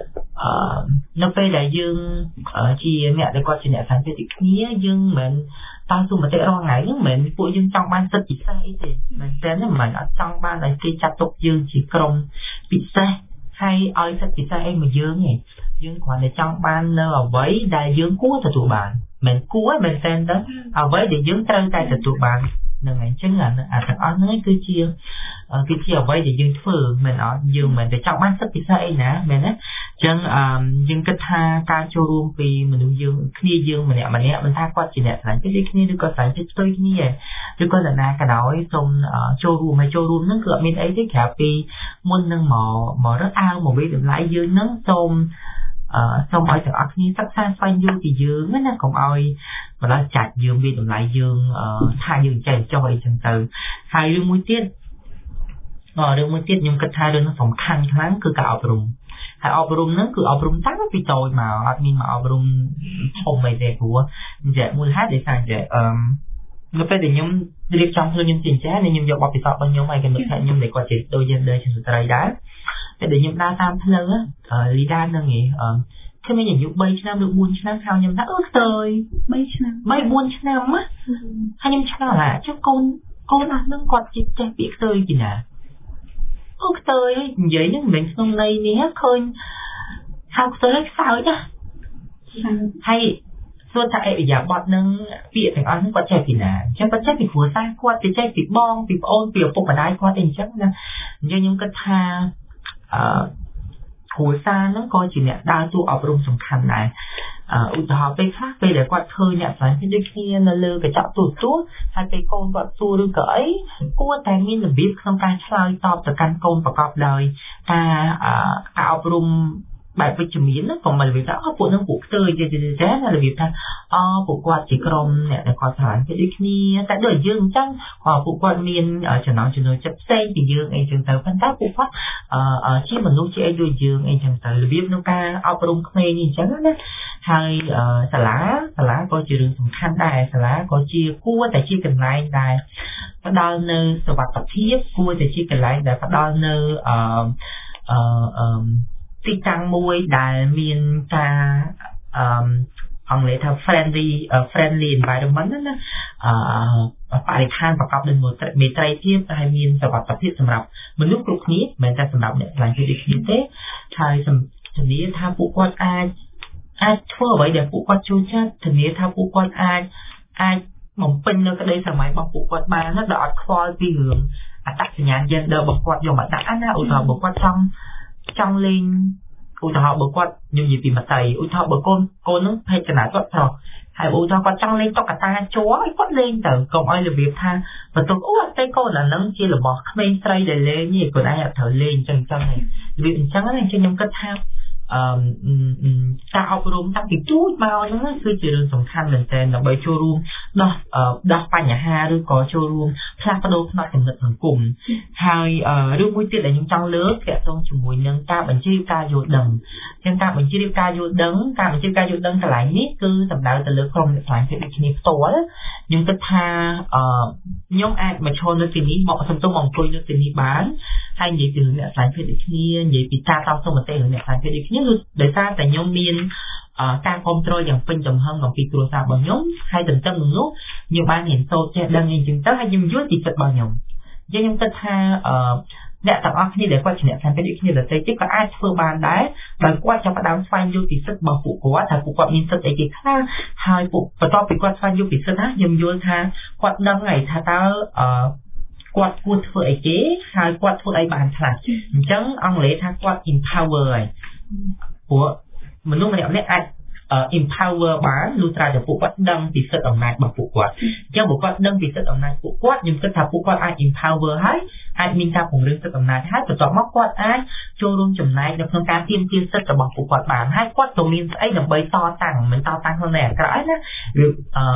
Speaker 2: នៅពេលដែលយើងជាអ្នកដែលគាត់ជាអ្នកសាស្ត្រវិទ្យាគ្នាយើងមិនតើសុំមតិរងថ្ងៃហ្នឹងមិនពួកយើងចង់បានសិទ្ធិពិសេសអីទេមែនទេមិនអត់ចង់បានឲ្យគេចាត់ទុកយើងជាក្រុមពិសេសហើយឲ្យសិទ្ធិពិសេសអីមកយើងទេយើងគ្រាន់តែចង់បាននៅអ្វីដែលយើងគួរទទួលបានមិនគួរមែនទេទៅអ្វីដែលយើងត្រូវតែទទួលបាននឹងអញ្ចឹងអាទាំងអស់ហ្នឹងគឺជាគឺជាអ្វីដែលយើងធ្វើមិនអត់យើងមិនតែចង់បានសិទ្ធិពិសេសអីណាមែនទេអញ្ចឹងយើងគិតថាការចូលរួមពីមនុស្សយើងគ្នាយើងម្នាក់ម្នាក់មិនថាគាត់ជាអ្នកស្រឡាញ់ពីគ្នាឬក៏ស្រឡាញ់ពីផ្ទុយគ្នាឬក៏អ្នកណាក៏ដោយសូមចូលរួមហើយចូលរួមហ្នឹងគឺអត់មានអីទេក្រៅពីមុននឹងមកមករើសអើងមកវិតម្លៃយើងហ្នឹងសូមអឺសូមឲ្យទាំងអស់គ្នាសិក្សាស្វែងយល់ពីយើងណាកុំឲ្យម្ដងចាច់យើងវិតម្លៃយើងថាយើងចេះចុះអីចឹងទៅហើយរឿងមួយទៀតអឺរឿងមួយទៀតខ្ញុំគិតថារឿងសំខាន់ខ្លាំងគឺការអប់រំហើយអប់រំហ្នឹងគឺអប់រំតាំងពីតូចមកអត់មានមកអប់រំធំអីទេព្រោះអញ្ចឹងមូលហេតុដែលថាអឺនៅពេលដែលខ្ញុំរៀបចំខ្លួនខ្ញុំជាចាស់ខ្ញុំយកបទពិសោធន៍របស់ខ្ញុំហើយខ្ញុំនឹកថាខ្ញុំដែលគាត់ជាដូចយើងដើរជាស្ត្រីដែរតែដែលខ្ញុំដើរតាមផ្លូវលីដាហ្នឹងឯងគឺមានអាយុ3ឆ្នាំឬ4ឆ្នាំហៅខ្ញុំថាអឺខ្ទើយ3ឆ្នាំ3 4ឆ្នាំណាហើយខ្ញុំឆ្ងល់ថាចុះកូនកូនអស់ហ្នឹងគាត់ចេះចេះពាក្យខ្ទើយពីណាអឺខ្ទើយនិយាយហ្នឹងមិនក្នុងន័យនេះឃើញហៅខ្ទើយខ្សោយណាហើយសួរថាអរិយាប័ត្រនឹងពាក្យទាំងអស់ហ្នឹងគាត់ចេះពីណាអញ្ចឹងគាត់ចេះពីគ្រួសារគាត់ចេះពីបងពីប្អូនពីឪពុកម្ដាយគាត់អីអញ្ចឹងណាអញ្ចឹងខ្ញុំគិតថាអឺគ្រួសារហ្នឹងក៏ជាអ្នកដើរតួអប់រំសំខាន់ដែរឧទាហរណ៍ពេលខ្លះពេលដែលគាត់ឃើញអ្នកស្រីដូចគ្នានៅលើកញ្ចក់ទូរទស្សន៍ហើយពេលកូនគាត់សួរឬក៏អីគួរតែមានរបៀបក្នុងការឆ្លើយតបទៅកាន់កូនប្រកបដោយការការអប់រំបែបវិជ្ជមានណាកុំមករបៀបថាអូពួកនឹងពួកខ្ទើយចេះចេះចេះណារបៀបថាអូពួកគាត់ជាក្រុមអ្នកដែលគាត់ស្រឡាញ់ដូចគ្នាតែដូចយើងអញ្ចឹងក៏ពួកគាត់មានចំណងចំណុចចិត្តផ្សេងពីយើងអីចឹងទៅប៉ុន្តែពួកគាត់អឺជាមនុស្សជាអីដូចយើងអីចឹងទៅរបៀបក្នុងការអប់រំក្មេងអញ្ចឹងណាហើយសាលាសាលាក៏ជារឿងសំខាន់ដែរសាលាក៏ជាគួរតែជាកន្លែងដែលផ្ដល់នៅសុវត្ថិភាពគួរតែជាកន្លែងដែលផ្ដល់នៅអឺអឺទីតាំងមួយដែលមានការអឺអង់គ្លេសថា friendly friendly environment ណាអឺបរិស្ថានប្រកបដោយមេត្រីភាពហើយមានសុវត្ថិភាពសម្រាប់មនុស្សគ្រប់គ្នាមិនមែនតែសម្រាប់អ្នកឆ្លាញ់ដូចគ្នាទេហើយធានាថាពួកគាត់អាចអាចធ្វើអ្វីដែលពួកគាត់ចូលចិត្តធានាថាពួកគាត់អាចអាចបំពេញនៅក្តីស្រមៃរបស់ពួកគាត់បានណាដោយអត់ខ្វល់ពីរឿងអត្តសញ្ញាណ gender របស់គាត់យកមកដាក់ណាឧទាហរណ៍បើគាត់ចង់ចង់លេងឧទាហរណ៍បើគាត់និយាយពីមតីឧទាហរណ៍បើកូនកូននឹងភេទចំណាគាត់ប្រុសហើយឧទាហរណ៍គាត់ចង់លេងតុក្កតាជ័រឲ្យគាត់លេងទៅកុំឲ្យរបៀបថាបន្ទុកអូអត់ទេកូនអានឹងជារបស់ក្មេងស្រីដែលលេងនេះគាត់ឯងអត់ត្រូវលេងអញ្ចឹងអញ្ចឹងរបៀបអញ្ចឹងណាអញ្ចឹងខ្ញុំគិតថាអឺការអប់រំតាំងពីទូចមកហ្នឹងគឺជារឿងសំខាន់មែនទែនដើម្បីចូលរួមដោះដោះបញ្ហាឬក៏ចូលរួមផ្លាស់ប្ដូរផ្នត់គំនិតសង្គមហើយរឿងមួយទៀតដែលខ្ញុំចង់លើកទាក់ទងជាមួយនឹងការបញ្ជាការយល់ដឹងជាងការបញ្ជាការយល់ដឹងការបញ្ជាការយល់ដឹងកន្លែងនេះគឺសំដៅទៅលើក្រុមអ្នកខ្លាំងដូចគ្នាផ្ទាល់ខ្ញុំគិតថាអឺខ្ញុំអាចមកឈរនៅទីនេះមកសន្ទុំអង្គុយនៅទីនេះបានហើយនិយាយពីអ្នកខ្លាំងដូចគ្នានិយាយពីការតស៊ូមតិរបស់អ្នកខ្លាំងដូចគ្នាដោយសារតែខ្ញុំមានការគ្រប់គ្រងយ៉ាងពេញទំហឹងអំពីគ្រួសាររបស់ខ្ញុំហើយទន្ទឹមនឹងនោះខ្ញុំបានរៀនសូត្រចេះដឹងអីចឹងទៅហើយខ្ញុំយល់ពីចិត្តរបស់ខ្ញុំអញ្ចឹងខ្ញុំគិតថាអឺអ្នកទាំងអស់គ្នាដែលគាត់ជាអ្នកខ្លាំងដូចគ្នាដទៃទៀតក៏អាចធ្វើបានដែរបើគាត់ចាប់ផ្ដើមស្វែងយល់ពីសិទ្ធិរបស់ពួកគាត់ថាពួកគាត់មានសិទ្ធិអីគេខ្លះហើយពួកបន្ទាប់ពីគាត់ស្វែងយល់ពីសិទ្ធិណាខ្ញុំយល់ថាគាត់ដឹងហើយថាតើអឺគាត់គួរធ្វើអីគេហើយគាត់ធ្វើអីបានខ្លះអញ្ចឹងអង់គ្លេសថាគាត់ empower ហើយព្រោះមនុស្សម្នាក់ម្នាក់អាច empower បានលុះត្រាតែពួកគាត់ដឹងពីសិទ្ធិអំណាចរបស់ពួកគាត់អញ្ចឹងបើគាត់ដឹងពីសិទ្ធិអំណាចពួកគាត់ខ្ញុំគិតថាពួកគាត់អាច empower ហើយអាចមានការពង្រឹងសិទ្ធិអំណាចហើយបន្ទាប់មកគាត់អាចចូលរួមចំណែកនៅក្នុងការទាមទារសិទ្ធិរបស់ពួកគាត់បានហើយគាត់ក៏មានស្អីដើម្បីតតាំងមិនតតាំងក្នុងន័យអាក្រក់ណាឬអឺ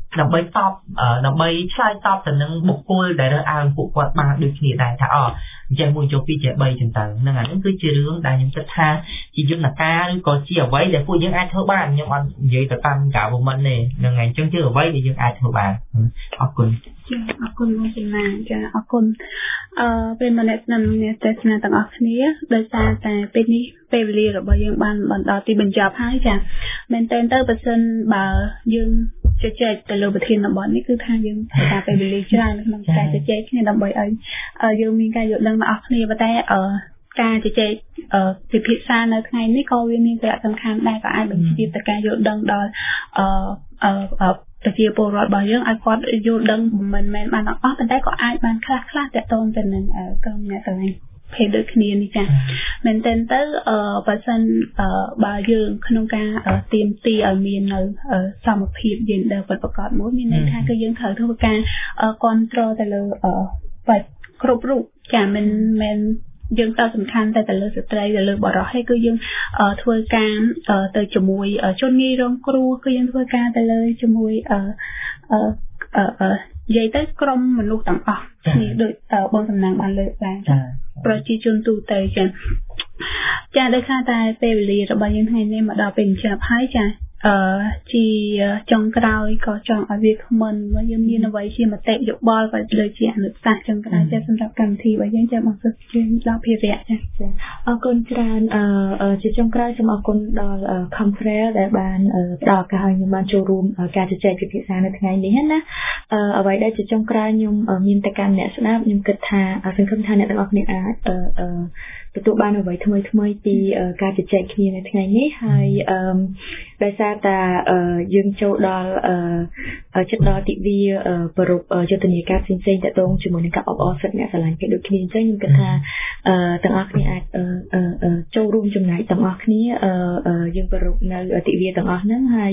Speaker 2: ដើម្បីតបដើម្បីឆ្លើយតបទៅនឹងបុគ្គលដែលរើសអើងពួកគាត់បានដូចគ្នាដែរថាអអញ្ចឹងមួយចូលពីរជាបីចឹងទៅហ្នឹងអានេះគឺជារឿងដែលខ្ញុំគិតថាជាយន្តការឬក៏ជាអ្វីដែលពួកយើងអាចធ្វើបានខ្ញុំអត់និយាយទៅតាម government ទេហ្នឹងហើយអញ្ចឹងជាអ្វីដែលយើងអាចធ្វើបានអរគុណ
Speaker 1: ចាអរគុណលោកចំណាចាអរគុណអឺពេលមកអ្នកស្នាមអ្នកទស្សនាទាំងអស់គ្នាដោយសារតែពេលនេះពេលវេលារបស់យើងបានបន្តដល់ទីបញ្ចប់ហើយចាមែនតើទៅបើសិនបើយើងជជែកទៅលើប្រធានបទនេះគឺថាយើងត្រូវការពេលវេលាច្រើនក្នុងការជជែកគ្នាដើម្បីឲ្យយើងមានការយល់ដឹងដល់អស់គ្នាប៉ុន្តែអឺការជជែកពិភាក្សានៅថ្ងៃនេះក៏វាមានសារៈសំខាន់ដែរក៏អាចបញ្ជាទៅការយល់ដឹងដល់អឺអឺប្រជាពលរដ្ឋរបស់យើងឲ្យគាត់យល់ដឹងមិនមែនបានអស់ប៉ុន្តែក៏អាចបានខ្លះខ្លះតាក់ទងទៅនឹងក្រុមអ្នកកន្លែងភេទដូចគ្នានេះចាមែនតើទៅអឺបើសិនអឺបើយើងក្នុងការទៀមទីឲ្យមាននៅសមភាព gender ពិតប្រាកដមួយមានន័យថាគឺយើងត្រូវធ្វើការគ្រប់គ្រងទៅលើបែបគ្រប់រូបចាមិនមែនយើងទៅសំខាន់តែទៅលើស្ត្រីទៅលើបរិសុទ្ធហើយគឺយើងធ្វើការទៅជាមួយជនងាយរងគ្រោះគឺយើងធ្វើការទៅលើជាមួយអឺអឺនិយាយទៅក្រុមមនុស្សទាំងអស់គ្នាដូចបងសំណាងបានលើកឡើងប្រជាជនទូទៅចាចាដោយសារតែពេលវេលារបស់យើងថ្ងៃនេះមកដល់ពេលបញ្ចប់ហើយចាអឺជាចុងក្រោយក៏ចង់ឲ្យវាគ្មិនว่าយើងមានអ្វីជាមតិយោបល់ក៏ដូចជាអនុសាសន៍ចុងក្រោយចាសម្រាប់កម្មវិធីរបស់យើងចាបងសុខជឿនដល់ភារៈចា
Speaker 3: អរគុណច្រើនអឺជាចុងក្រោយសូមអរគុណដល់ Conference ដែលបានផ្ដល់ឱកាសឲ្យខ្ញុំបានចូលរួមការជជែកពិភាក្សានៅថ្ងៃនេះណាអឺអ្វីដែលជាចុងក្រោយខ្ញុំមានតែការអ្នកស្ដាប់ខ្ញុំគិតថាសង្ឃឹមថាអ្នកទាំងអស់គ្នាអាចអឺទទួលបានអ្វីថ្មីថ្មីពីការជជែកគ្នានៅថ្ងៃនេះហើយអឺដោយសារតែយើងចូលដល់ជិតដល់ទិវាប្រពៃយុទ្ធនាការផ្សេងៗទាក់ទងជាមួយនឹងការអបអរសិទ្ធិអ្នកស្រឡាញ់គេដូចគ្នាអញ្ចឹងខ្ញុំគិតថាទាំងអស់គ្នាអាចចូលរួមចំណែកទាំងអស់គ្នាយើងប្រពៃនៅទិវាទាំងអស់ហ្នឹងហើយ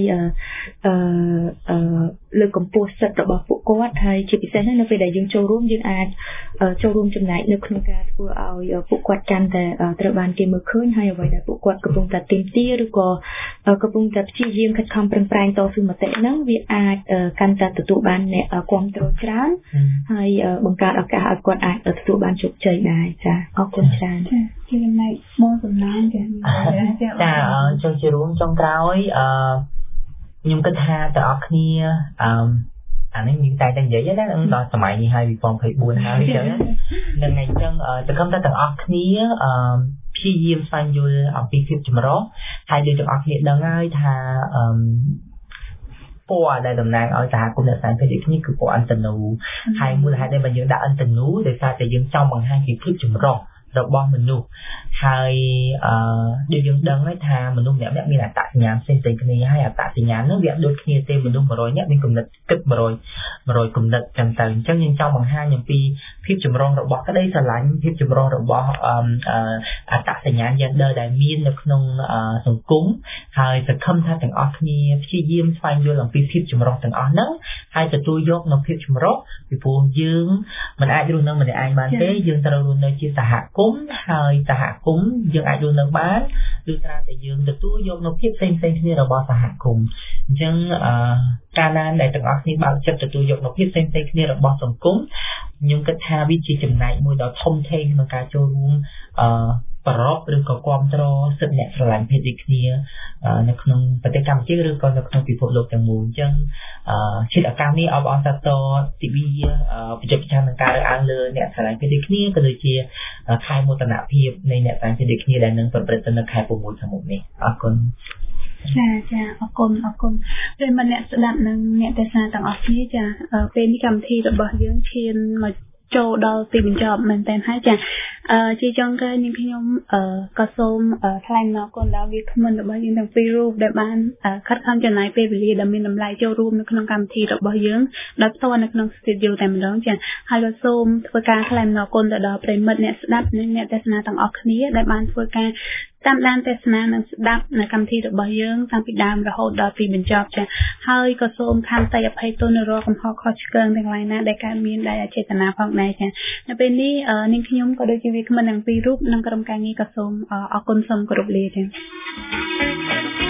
Speaker 3: លើកកម្ពស់សិទ្ធិរបស់ពួកគាត់ហើយជាពិសេសនៅពេលដែលយើងចូលរួមយើងអាចចូលរួមចំណែកនៅក្នុងការធ្វើឲ្យពួកគាត់កាន់តែត្រូវបានគេមើលឃើញហើយអ្វីដែលពួកគាត់កំពុងតែទាមទារឬក៏កំពុងតែព្យាយាមខិតខំប្រឹងប្រែងតស៊ូមតិហ្នឹងវាអាចកាន់តែទទួលបានអ្នកគាំទ្រច្រើនហើយបង្កើតឱកាសឲ្យគាត់អាចទទួលបានជោគជ័យដែរចាអរគុណច្រើន
Speaker 1: ចាជាចំណែកបងសំណាងចា
Speaker 2: ចាចូលជារួមចុងក្រោយអឺខ្ញុំគិតថាទាំងអស់គ្នាអឺអានេះមានតែតែនិយាយណាដល់សម័យនេះហើយពីยี่สิบสี่ហើយអញ្ចឹងនឹងអញ្ចឹងសង្ឃឹមថាទាំងអស់គ្នាអឺព្យាយាមស្វែងយល់អំពីភាពចម្រុះហើយដូចទាំងអស់គ្នាដឹងហើយថាអឺពណ៌ដែលតំណាងឲ្យសហគមន៍អ្នកស្រីភេទដូចគ្នាគឺពណ៌អន្តនូហើយមូលហេតុដែលយើងដាក់អន្តនូដោយសារតែយើងចង់បង្ហាញពីភាពចម្រុះរបស់មនុស្សហើយអឺដូចយើងដឹងហើយថាមនុស្សម្នាក់ៗមានអត្តសញ្ញាណផ្សេងៗគ្នាហើយអត្តសញ្ញាណនោះវាដូចគ្នាទេមនុស្សone hundredនាក់មានគំនិតគិតone hundredគំនិតចឹងទៅអញ្ចឹងយើងចង់បង្ហាញអំពីភាពចម្រុះរបស់ក្តីស្រឡាញ់ភាពចម្រុះរបស់អឺអត្តសញ្ញាណ gender ដែលមាននៅក្នុងសង្គមហើយសង្ឃឹមថាទាំងអស់គ្នាព្យាយាមស្វែងយល់អំពីភាពចម្រុះទាំងអស់ហ្នឹងហើយទទួលយកនៅភាពចម្រុះពីព្រោះយើងមិនអាចរស់នៅម្នាក់ឯងបានទេយើងត្រូវរស់នៅជាសហគមន៍ហើយសហគមន៍យើងអាចរស់នៅបានគឺត្រាតែយើងទទួលយកនៅភាពផ្សេងៗគ្នារបស់សហគមន៍អញ្ចឹងអឺកាលណាដែលទាំងអស់គ្នាបើកចិត្តទទួលយកនៅភាពផ្សេងៗគ្នារបស់សង្គមខ្ញុំគិតថាវាជាចំណែកមួយដ៏ធំធេងក្នុងការចូលរួមអឺប្ររពឬក៏គ្រប់គ្រងសិទ្ធិអ្នកស្រឡាញ់ភេទដូចគ្នានៅក្នុងប្រទេសកម្ពុជាឬក៏នៅក្នុងពិភពលោកទាំងមូលអញ្ចឹងអឺជាឱកាសនេះអបអរសាទរទិវាប្រជុំប្រចាំនឹងការរើសអើងលើអ្នកស្រឡាញ់ភេទដូចគ្នាក៏ដូចជាខែមោទនភាពនៃអ្នកស្រឡាញ់ភេទដូចគ្នាដែលនឹងប្រព្រឹត្តទៅនៅខែsixខាងមុខនេះអរគុណ
Speaker 1: ចាចាអរគុណអរគុណពេលមកអ្នកស្ដាប់និងអ្នកទស្សនាទាំងអស់គ្នាចាពេលនេះកម្មវិធីរបស់យើងឈានមកចូលដល់ទីបញ្ចប់មែនតើហើយចាអឺជាចុងក្រោយនាងខ្ញុំអឺក៏សូមថ្លែងអំណរគុណដល់វាគ្មិនរបស់យើងទាំងពីររូបដែលបានខិតខំចំណាយពេលវេលាដ៏មានតម្លៃចូលរួមនៅក្នុងកម្មវិធីរបស់យើងដោយផ្ទាល់នៅក្នុង studio តែម្ដងចាហើយក៏សូមធ្វើការថ្លែងអំណរគុណទៅដល់ប្រិយមិត្តអ្នកស្ដាប់និងអ្នកទស្សនាទាំងអស់គ្នាដែលបានធ្វើការតាមដានទស្សនានិងស្ដាប់នៅកម្មវិធីរបស់យើងតាំងពីដើមរហូតដល់ទីបញ្ចប់ចាហើយក៏សូមខន្តីអភ័យទោសនៅរាល់កំហុសខុសឆ្គងទាំងឡាយណាដែលកើតមានដោយអចេតនាផងដែរចានៅពេលនេះនាងខ្ញុំក៏ដូចជាវាគ្មិនទាំងពីររូបនិងក្រុមការងារក៏សូមអរគុណសូមគោរពលាចា